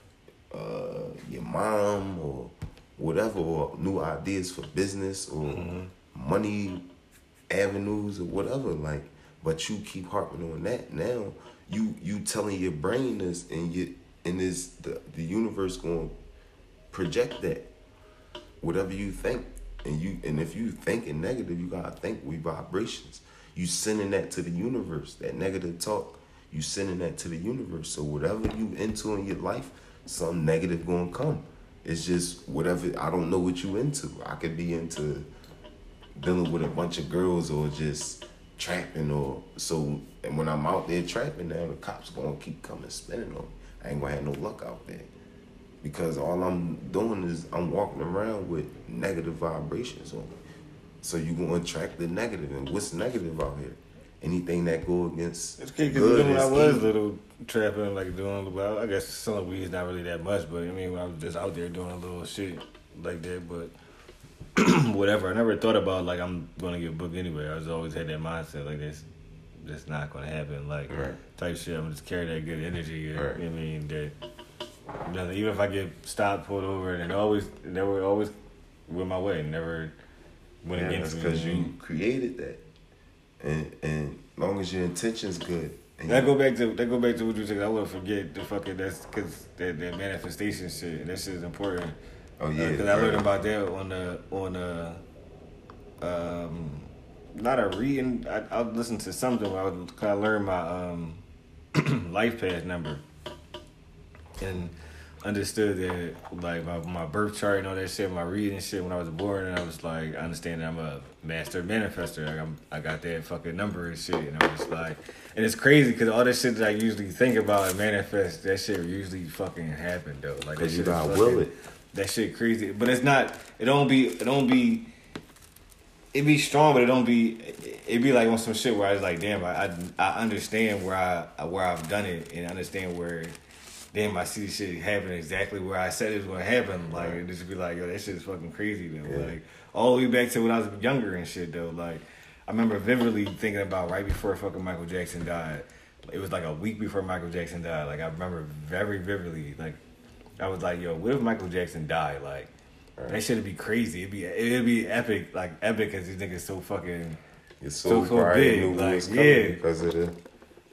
uh, your mom or whatever, or new ideas for business or mm-hmm. money avenues or whatever, like, but you keep harping on that. Now you you telling your brain this, and you and this the, the universe gonna project that whatever you think, and you and if you thinking negative, you gotta think we vibrations. You sending that to the universe, that negative talk, you sending that to the universe. So whatever you into in your life, something negative gonna come. It's just whatever. I don't know what you into. I could be into dealing with a bunch of girls or just trapping, or so. And when I'm out there trapping, now the cops gonna keep coming spinning on me. I ain't gonna have no luck out there, because all I'm doing is I'm walking around with negative vibrations on me. So you gonna attract the negative, and what's negative out here? Anything that go against it's crazy, because even when I was evil. little trapping, like doing, well, I guess selling weed is not really that much, but I mean, when I was just out there doing a little shit like that, but whatever. I never thought about, like, I'm going to get booked anyway. I was always had that mindset, like, this that's not going to happen, like, right. type shit. I'm just carry that good energy, right. you know what I mean, that, you know, even if I get stopped, pulled over, and it always, they were always went my way, never went yeah, against me. That's because you created that. And and long as your intention's good. And that go back to that go back to what you said. I wouldn't forget the fucking that's because that, that manifestation shit. That shit is important. Oh yeah. Because uh, I learned about that on the on the um not a reading. I I listened to something where I, was, I learned my um life path number and understood that, like, my, my birth chart and all that shit, my reading shit when I was born, and I was like, I understand that I'm a master manifester. Like, I'm, I got that fucking number and shit, and I was like, and it's crazy because all that shit that I usually think about and manifest, that shit usually fucking happen though. Like, because you gotta will it. That shit crazy, but it's not. It don't be. It don't be. It be strong, but it don't be. It be like on some shit where I was like, damn, I I, I understand where I where I've done it, and I understand where. Damn, I see shit happen exactly where I said it was gonna happen. Like, it just be like, yo, that shit is fucking crazy though. Yeah. Like, all the way back to when I was younger and shit though. Like, I remember vividly thinking about right before fucking Michael Jackson died. It was like a week before Michael Jackson died. Like, I remember very vividly. Like, I was like, yo, what if Michael Jackson died? Like, right. That shit'd be crazy. It'd be it'd be epic. Like, epic because these niggas so fucking it's so, so, so big. Like, yeah, because of the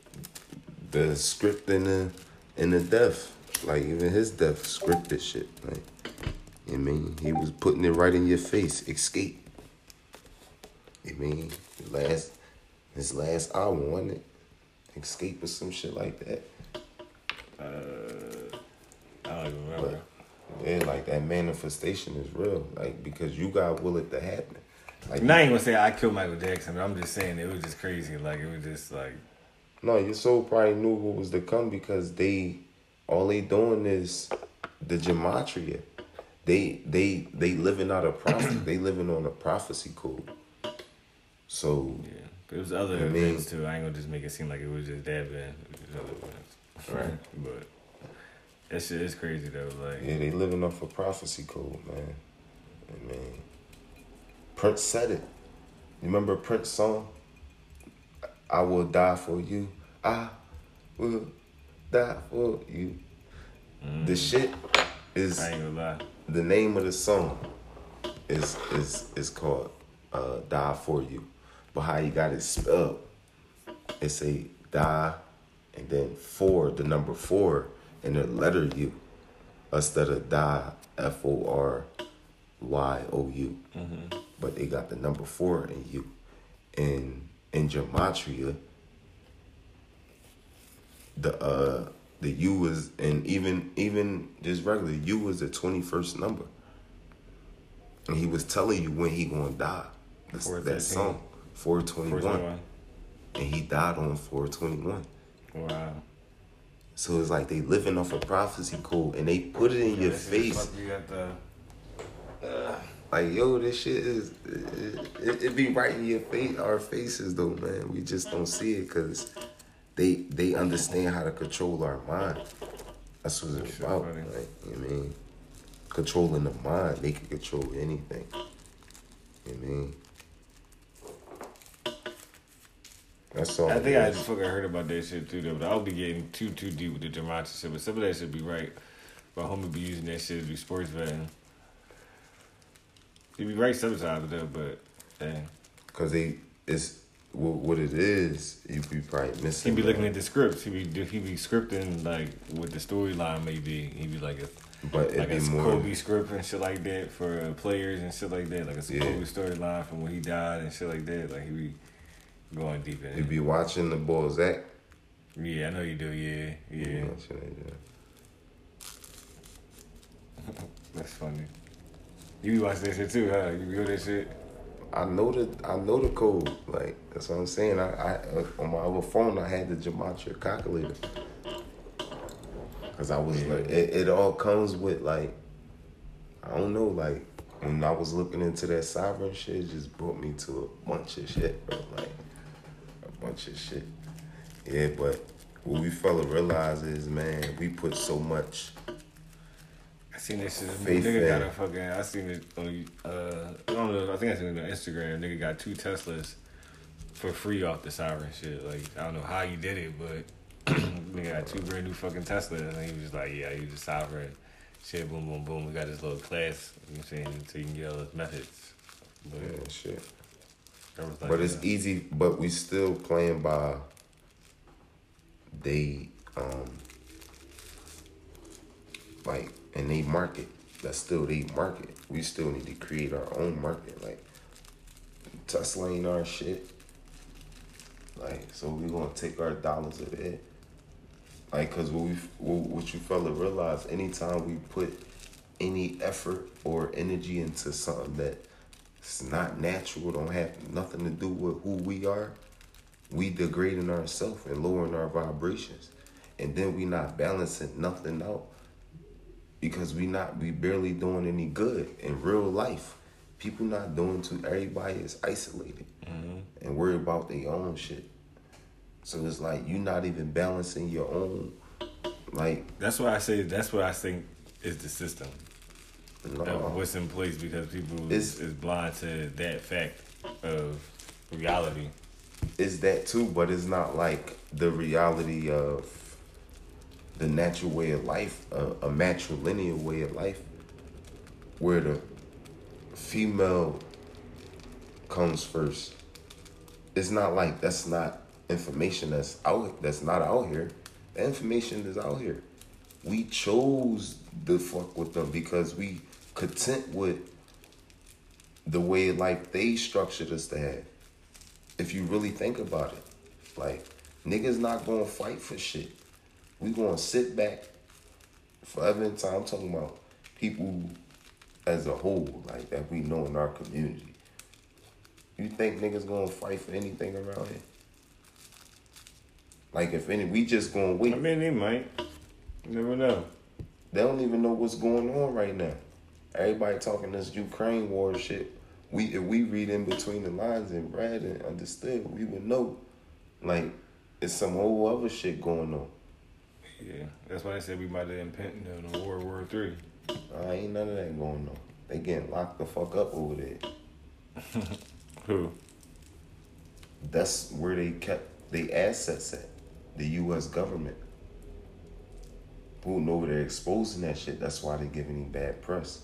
the script and the. And the death, like, even his death scripted shit. Like, you know what I mean? He was putting it right in your face. Escape. You know what I mean? Last, his last album, wasn't it? Escape or some shit like that. Uh, I don't even remember. But, yeah, like, that manifestation is real. Like, because you got will it to happen. Like, and I ain't gonna say I killed Michael Jackson, but I'm just saying it was just crazy. Like, it was just like. No, your soul probably knew what was to come because they, all they doing is the gematria. They they they living out a prophecy. They living on a prophecy code. So yeah, there was other events I mean, too. I ain't gonna just make it seem like it was just that event. Other events, right? But that shit is crazy though. Like, yeah, they living off a prophecy code, man. I mean, Prince said it. You remember Prince song? I will die for you. I will die for you. Mm. The shit is. I ain't gonna lie. The name of the song is is is called uh, "Die for You," but how you got it spelled? It's a die, and then four, the number four, and the letter U, instead of die, F O R Y O U. Mm-hmm. But they got the number four in U, and in gematria, the uh the U is, and even even just regular U is the twenty-first number, and he was telling you when he gonna die. That's that song, four twenty-one, and he died on four twenty-one. Wow. So it's like they living off a prophecy code, and they put it in Yeah, your this shit face. fuck you at the. Uh, Like, yo, this shit is, it, it, it be right in your face, our faces though, man. We just don't see it because they they understand how to control our mind. That's what it's Sure, about. buddy. Like, you know what I mean? Controlling the mind, they can control anything. You know what I mean? That's all. I it think I is. just fucking heard about that shit too, though. But I'll be getting too too deep with the Jamonte shit. But some of that should be right. My homie be using that shit to do sports betting. He be right sometimes though, but dang. Cause they, it's what, what it is. You be probably missing. He be looking uh, at the scripts. He be he be scripting like what the storyline may be. He be like a But it'd like be a more. Kobe script and shit like that for uh, players and shit like that. Like a Yeah. Kobe storyline from when he died and shit like that. Like he be going deep in You it. be watching the Bulls act. Yeah, I know you do. Yeah, yeah. Watching it, yeah. That's funny. You be watching that shit too, huh? You be hear that shit? I know the I know the code. Like that's what I'm saying. I, I uh, on my other phone I had the gematria calculator. Cause I was Yeah. like, it, it all comes with like, I don't know, like when I was looking into that sovereign shit, it just brought me to a bunch of shit, bro. Like a bunch of shit. Yeah, but what we fella realize is, man, we put so much. I seen that shit. This Faith nigga got in. a fucking. I seen it on. Uh, I don't know. I think I seen it on Instagram. Nigga got two Teslas for free off the siren shit. Like I don't know how he did it, but nigga got two brand new fucking Teslas, and he was just like, yeah, he was a sovereign. Shit, boom, boom, boom. We got this little class. You know what I'm saying? So you can get all those methods. But, Yeah, shit. I was like, But it's yeah. easy. But we still playing by. They um. Like and they market. That's still they market. We still need to create our own market. Like Tesla ain't our shit. Like so we gonna take our dollars of it. Like cause what we what you fella realize anytime we put any effort or energy into something that it's not natural, don't have nothing to do with who we are, we degrading ourselves and lowering our vibrations. And then we not balancing nothing out. Because we not we barely doing any good in real life. People not doing too. Everybody is isolated Mm-hmm. and worried about their own shit. So it's like you not even balancing your own. Like That's why I say. That's what I think is the system. no, Of what's in place because people It's- is, is blind to that fact of reality. it's that too, but it's not like the reality of the natural way of life, uh, a matrilineal way of life, where the female comes first. It's not like that's not information that's out that's not out here. The information is out here. We chose to fuck with them because we content with the way like they structured us to have. If you really think about it, like niggas not gonna fight for shit. We gonna sit back forever in time. I'm talking about people as a whole, like that we know in our community. You think niggas gonna fight for anything around here? Like if any, we just gonna wait. I mean, they might. You never know. They don't even know what's going on right now. Everybody talking this Ukraine war shit. We if we read in between the lines and read and understood, we would know. Like it's some whole other shit going on. Yeah, that's why I said we might have impending on World War Three. Uh, ain't none of that going on. They getting locked the fuck up over there. Who? That's where they kept their assets at. The U S government. Who know they're exposing that shit. That's why they're giving him bad press.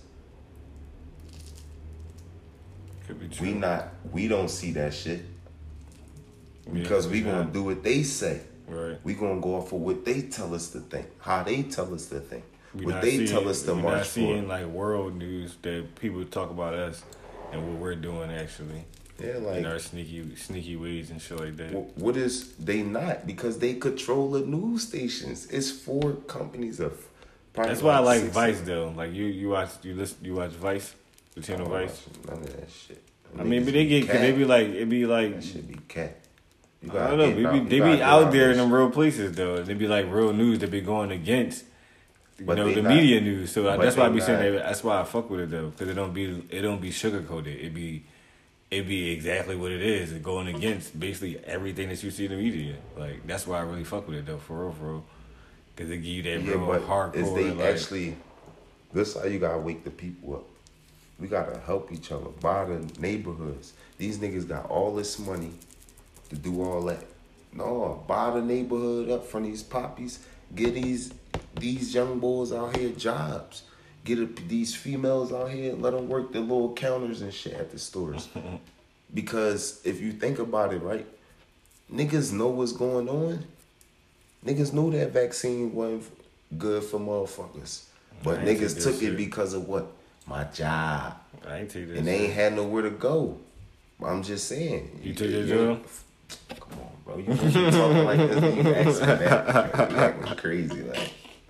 Could be true. We not, we don't see that shit. Yeah, Because we yeah. gonna do what they say. Right. We gonna go off of what they tell us to think. How they tell us to think. We what not they seeing, tell us to we march not seeing for. like world news that people talk about us and what we're doing actually. Yeah, In like our sneaky sneaky ways and shit like that. wh- what is they not? Because they control the news stations. It's four companies of probably That's why I like six Vice of them. though. Like you, you watch, you listen, you watch Vice, the I channel don't Vice. watch None of that shit. I mean, Niggas but they be get, cause cat. they be like, it be like, That should be cat. You I don't know. They be, they be out there in them real places though. They be like real news. They be going against, you but know, the not, media news. So that's why I be not, saying that. That's why I fuck with it though, because it don't be it don't be sugar coated. It be it be exactly what it is. It going against basically everything that you see in the media. Like that's why I really fuck with it though, for real, for real. Because they give you that yeah, real but hardcore. Is they like, actually? This how you gotta wake the people up. We gotta help each other. Buy the neighborhoods. These niggas got all this money to do all that. No, buy the neighborhood up from these poppies. Get these these young boys out here jobs. Get a, these females out here and let them work the little counters and shit at the stores. Because if you think about it, right, niggas know what's going on. Niggas knew that vaccine wasn't good for motherfuckers. But niggas took shit. It because of what? My job. I ain't take that And they shit. ain't had nowhere to go. I'm just saying. You, you took your job? Come on, bro. You talking like this and you ask me that. You acting crazy, like.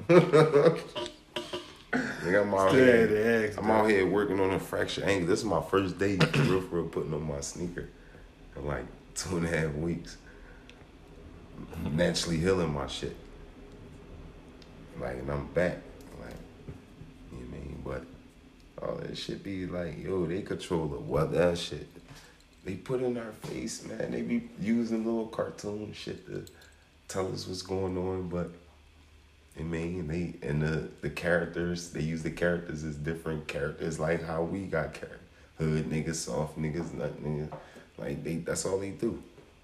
Nigga, I'm out here. I'm out here working on a fracture ankle. This is my first day for real, for real, putting on my sneaker in like two and a half weeks. Naturally healing my shit. Like, and I'm back. Like, you know what I mean? But all that shit be like, yo, they control the weather and shit. They put in our face, man. They be using little cartoon shit to tell us what's going on, but I mean, they and the the characters, they use the characters as different characters, like how we got characters. Hood niggas, soft niggas, nut niggas. Like they that's all they do.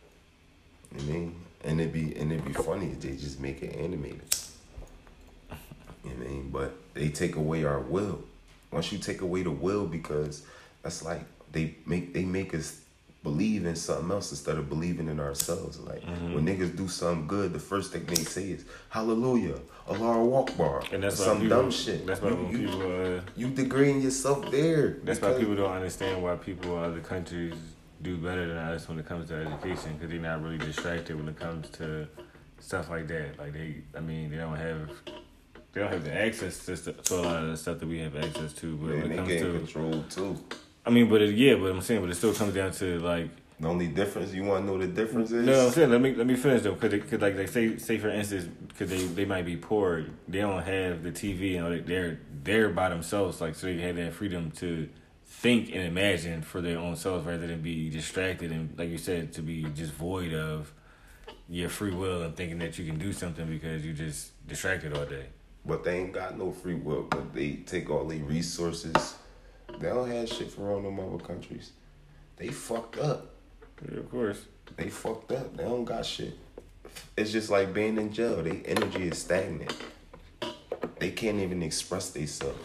I mean, and it be and it be funny if they just make it animated. You know what I mean? But they take away our will. Once you take away the will, because that's like they make they make us believe in something else instead of believing in ourselves. Like mm-hmm. when niggas do something good, the first thing they say is Hallelujah, Allahu Akbar, and that's some people, dumb shit. That's why you, when you, people uh, you degrading yourself there. That's why people don't understand why people in other countries do better than us when it comes to education, because they're not really distracted when it comes to stuff like that. Like they, I mean, they don't have. They don't have the access to, to a lot of the stuff that we have access to. But Man, when it comes they get to control too. I mean, but it, yeah, but I'm saying, but it still comes down to like the only difference. You want to know the difference is? No, I'm saying let me let me finish though, because because like they say say for instance, because they, they might be poor, they don't have the T V, you know, they, they're they're by themselves, like so they have that freedom to think and imagine for their own selves rather than be distracted and like you said to be just void of your free will and thinking that you can do something because you just distracted all day. But they ain't got no free will. But they take all these resources. They don't have shit for all them other countries. They fucked up. Yeah, of course. They fucked up. They don't got shit. It's just like being in jail. Their energy is stagnant. They can't even express themselves.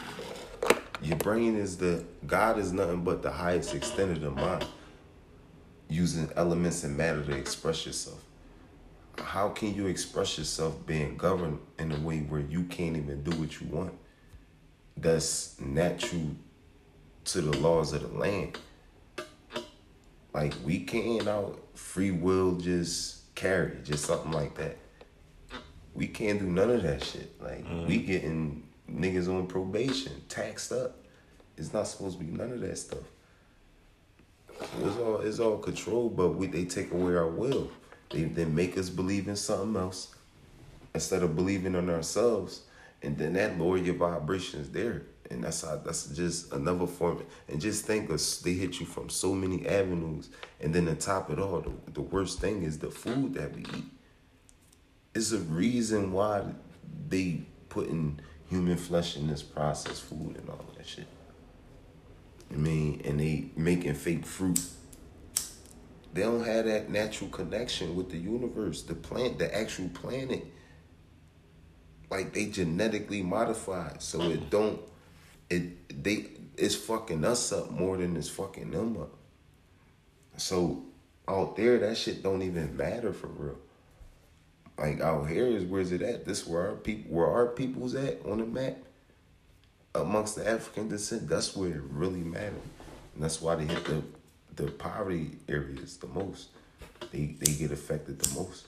Your brain is the... God is nothing but the highest extent of the mind. Using elements and matter to express yourself. How can you express yourself being governed in a way where you can't even do what you want? That's natural to the laws of the land. Like, we can't out free will just carry, just something like that. We can't do none of that shit. Like, mm-hmm. we getting niggas on probation, taxed up. It's not supposed to be none of that stuff. It's all, it's all controlled, but we, they take away our will. They then make us believe in something else instead of believing in ourselves, and then that lower your vibrations there, and that's how, that's just another form. And just think of they hit you from so many avenues, and then to top it all, the, the worst thing is the food that we eat. It's a reason why they putting human flesh in this processed food and all that shit. I mean, and they making fake fruit. They don't have that natural connection with the universe, the plant, the actual planet. Like they genetically modified, so it don't, it they it's fucking us up more than it's fucking them up. So out there, that shit don't even matter for real. Like out here is where's it at? This where our people, where our people's at on the map, amongst the African descent. That's where it really matters, and that's why they hit the. The poverty areas the most. They they get affected the most.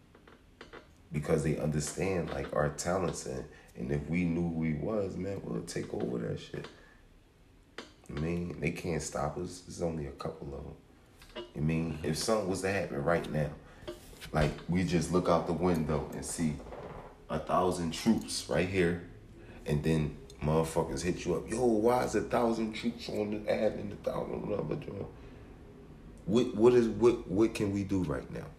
Because they understand like our talents and, and if we knew who we was, man, we'll take over that shit. I mean, they can't stop us. There's only a couple of them. I mean, if something was to happen right now, like we just look out the window and see a thousand troops right here, and then motherfuckers hit you up. Yo, why is a thousand troops on the ad and a thousand rubber drum? What what is what what can we do right now?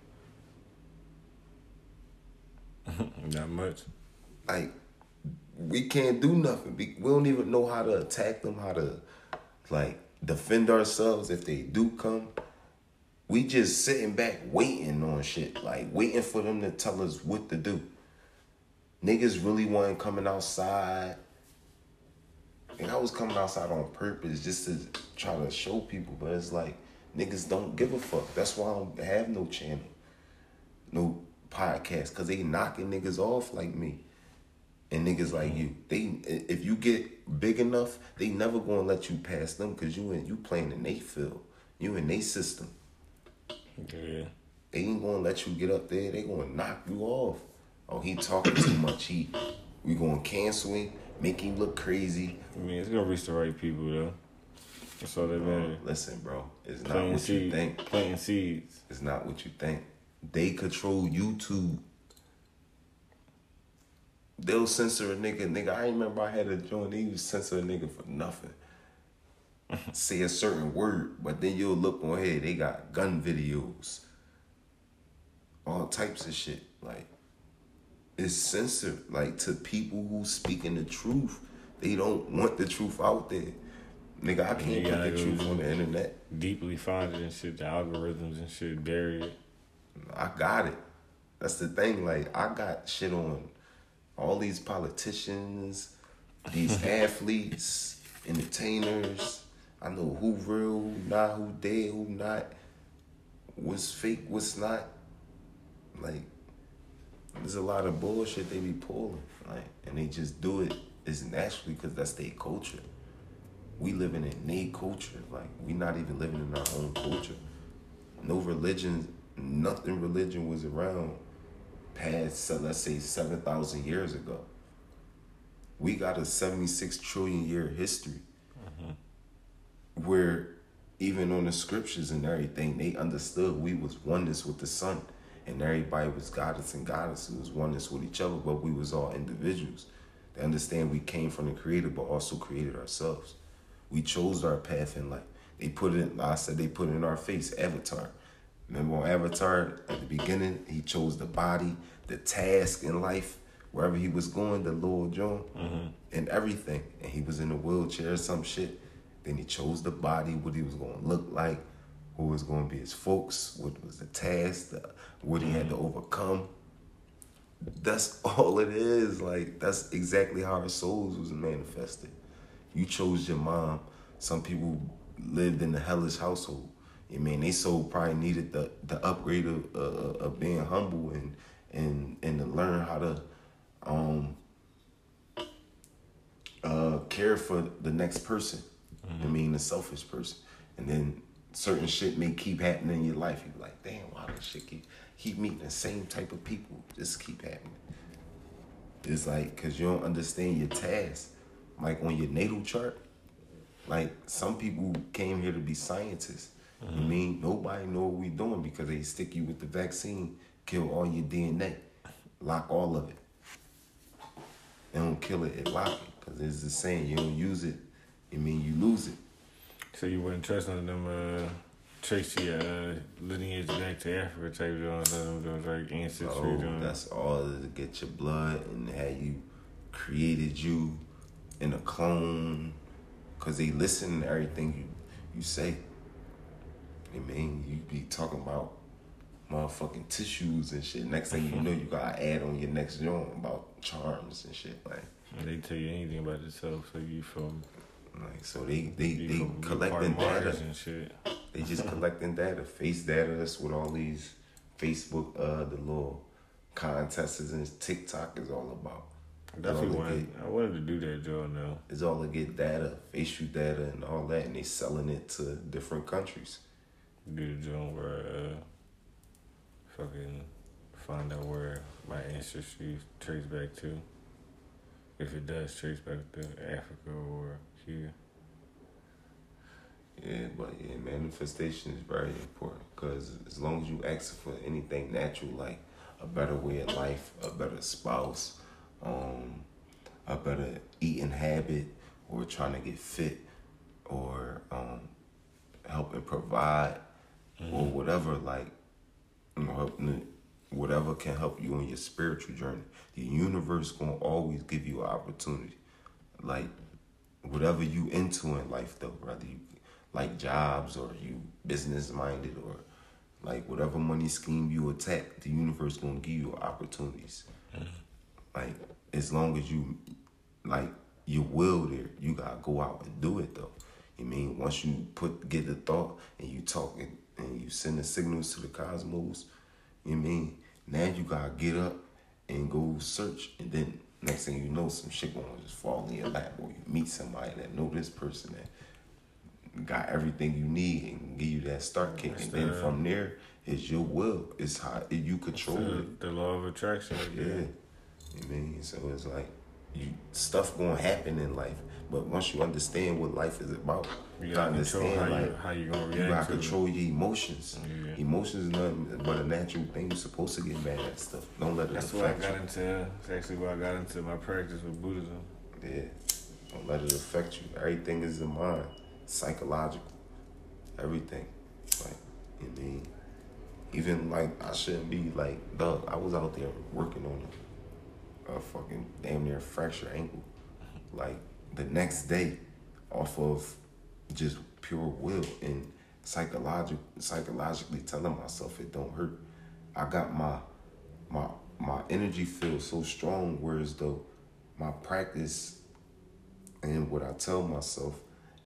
Not much. Like, we can't do nothing. We, we don't even know how to attack them, how to, like, defend ourselves if they do come. We just sitting back waiting on shit. Like, waiting for them to tell us what to do. Niggas really wasn't coming outside. And I was coming outside on purpose just to try to show people. But it's like, niggas don't give a fuck. That's why I don't have no channel. No podcast. Because they knocking niggas off like me. And niggas like you, they if you get big enough, they never gonna let you pass them because you in you playing in they field, you in they system. Yeah, they ain't gonna let you get up there. They gonna knock you off. Oh, he talking too much. He we gonna cancel him, make him look crazy. I mean, it's gonna reach the right people though. That's all that matters. Listen, bro, it's not Planting what seeds, you think. Planting seeds. It's not what you think. They control YouTube. They'll censor a nigga. Nigga, I remember I had a joint. They used to censor a nigga for nothing. Say a certain word, but then you'll look on here. They got gun videos. All types of shit. Like, it's censored. Like, to people who speaking the truth. They don't want the truth out there. Nigga, I can't put the truth on the internet. Deeply find it and shit. The algorithms and shit. Bury it. I got it. That's the thing. Like, I got shit on all these politicians, these athletes, entertainers. I know who real, who not, who dead, who not, what's fake, what's not. Like, there's a lot of bullshit they be pulling. Like, and they just do it is naturally because that's their culture. We living in their culture. Like, we not even living in our own culture. No religion, nothing religion was around past, so let's say, seven thousand years ago. We got a seventy-six trillion year history mm-hmm. where even on the scriptures and everything, they understood we was oneness with the sun and everybody was goddess and goddesses, was oneness with each other, but we was all individuals. They understand we came from the creator, but also created ourselves. We chose our path in life. They put it, I said they put it in our face, Avatar. Remember on Avatar, at the beginning, he chose the body, the task in life, wherever he was going, the Lord John, mm-hmm. and everything. And he was in a wheelchair or some shit. Then he chose the body, what he was going to look like, who was going to be his folks, what was the task, the, what he mm-hmm. had to overcome. That's all it is. Like, that's exactly how our souls was manifested. You chose your mom. Some people lived in the hellish household. I mean, they soul probably needed the, the upgrade of, uh, of being humble and, and and to learn how to um uh care for the next person. Mm-hmm. I mean, the selfish person. And then certain shit may keep happening in your life. You be like, damn, why this shit keep keep meeting the same type of people? Just keep happening. It's like, cause you don't understand your task. Like on your natal chart, like some people came here to be scientists. Mm-hmm. I mean, nobody know what we doing because they stick you with the vaccine, kill all your D N A, lock all of it. They don't kill it, it lock it. Because it's the saying, you don't use it, I mean, you lose it. So you wouldn't trust none of them, uh, trace your uh, lineage back to Africa type joints, those like ancestry oh, joints. That's all to get your blood and how you created you in a clone. Because they listen to everything you, you say. I mean, you be talking about motherfucking tissues and shit. Next thing you know, you gotta add on your next joint about charms and shit. Like, and they tell you anything about yourself, so you from like so they they you they from, collecting data and shit. They just collecting data, face data. That's what all these Facebook, uh, the little contests and TikTok is all about. I definitely wanted, get, I wanted to do that, Joe. Now it's all to get data, facial data, and all that, and they selling it to different countries. Do the joint where uh, fucking find out where my ancestry trace back to, if it does trace back to Africa or here. Yeah, but yeah, manifestation is very important because as long as you ask for anything natural, like a better way of life, a better spouse, um, a better eating habit, or trying to get fit, or um, helping provide, mm-hmm. or whatever, like, you know, helping whatever can help you on your spiritual journey. The universe gonna always give you an opportunity, like whatever you into in life, though, whether you like jobs or you business minded or like whatever money scheme you attack, the universe gonna give you opportunities. Mm-hmm. Like as long as you like your will there, you gotta go out and do it though. You mean once you put get the thought and you talk and, and you send the signals to the cosmos, you mean now you gotta get up and go search, and then next thing you know, some shit gonna just fall in your lap, or you meet somebody that know this person that got everything you need and give you that start kick, and then from there it's your will. It's how you control the, it. The law of attraction. Yeah, you mean so it's like you stuff gonna happen in life, but once you understand what life is about, you you gotta understand how like you, how you gonna react. You gotta to control it. your emotions. Yeah. Emotions is nothing but a natural thing. You're supposed to get mad at stuff. Don't let it That's affect what I got you. into. That's actually what I got into my practice with Buddhism. Yeah, don't let it affect you. Everything is the mind, psychological. Everything, like you mean, even like I shouldn't be like, dog. I was out there working on a, a fucking damn near fractured ankle, like the next day, off of just pure will and psychological, psychologically telling myself it don't hurt. I got my my my energy feels so strong, whereas though my practice and what I tell myself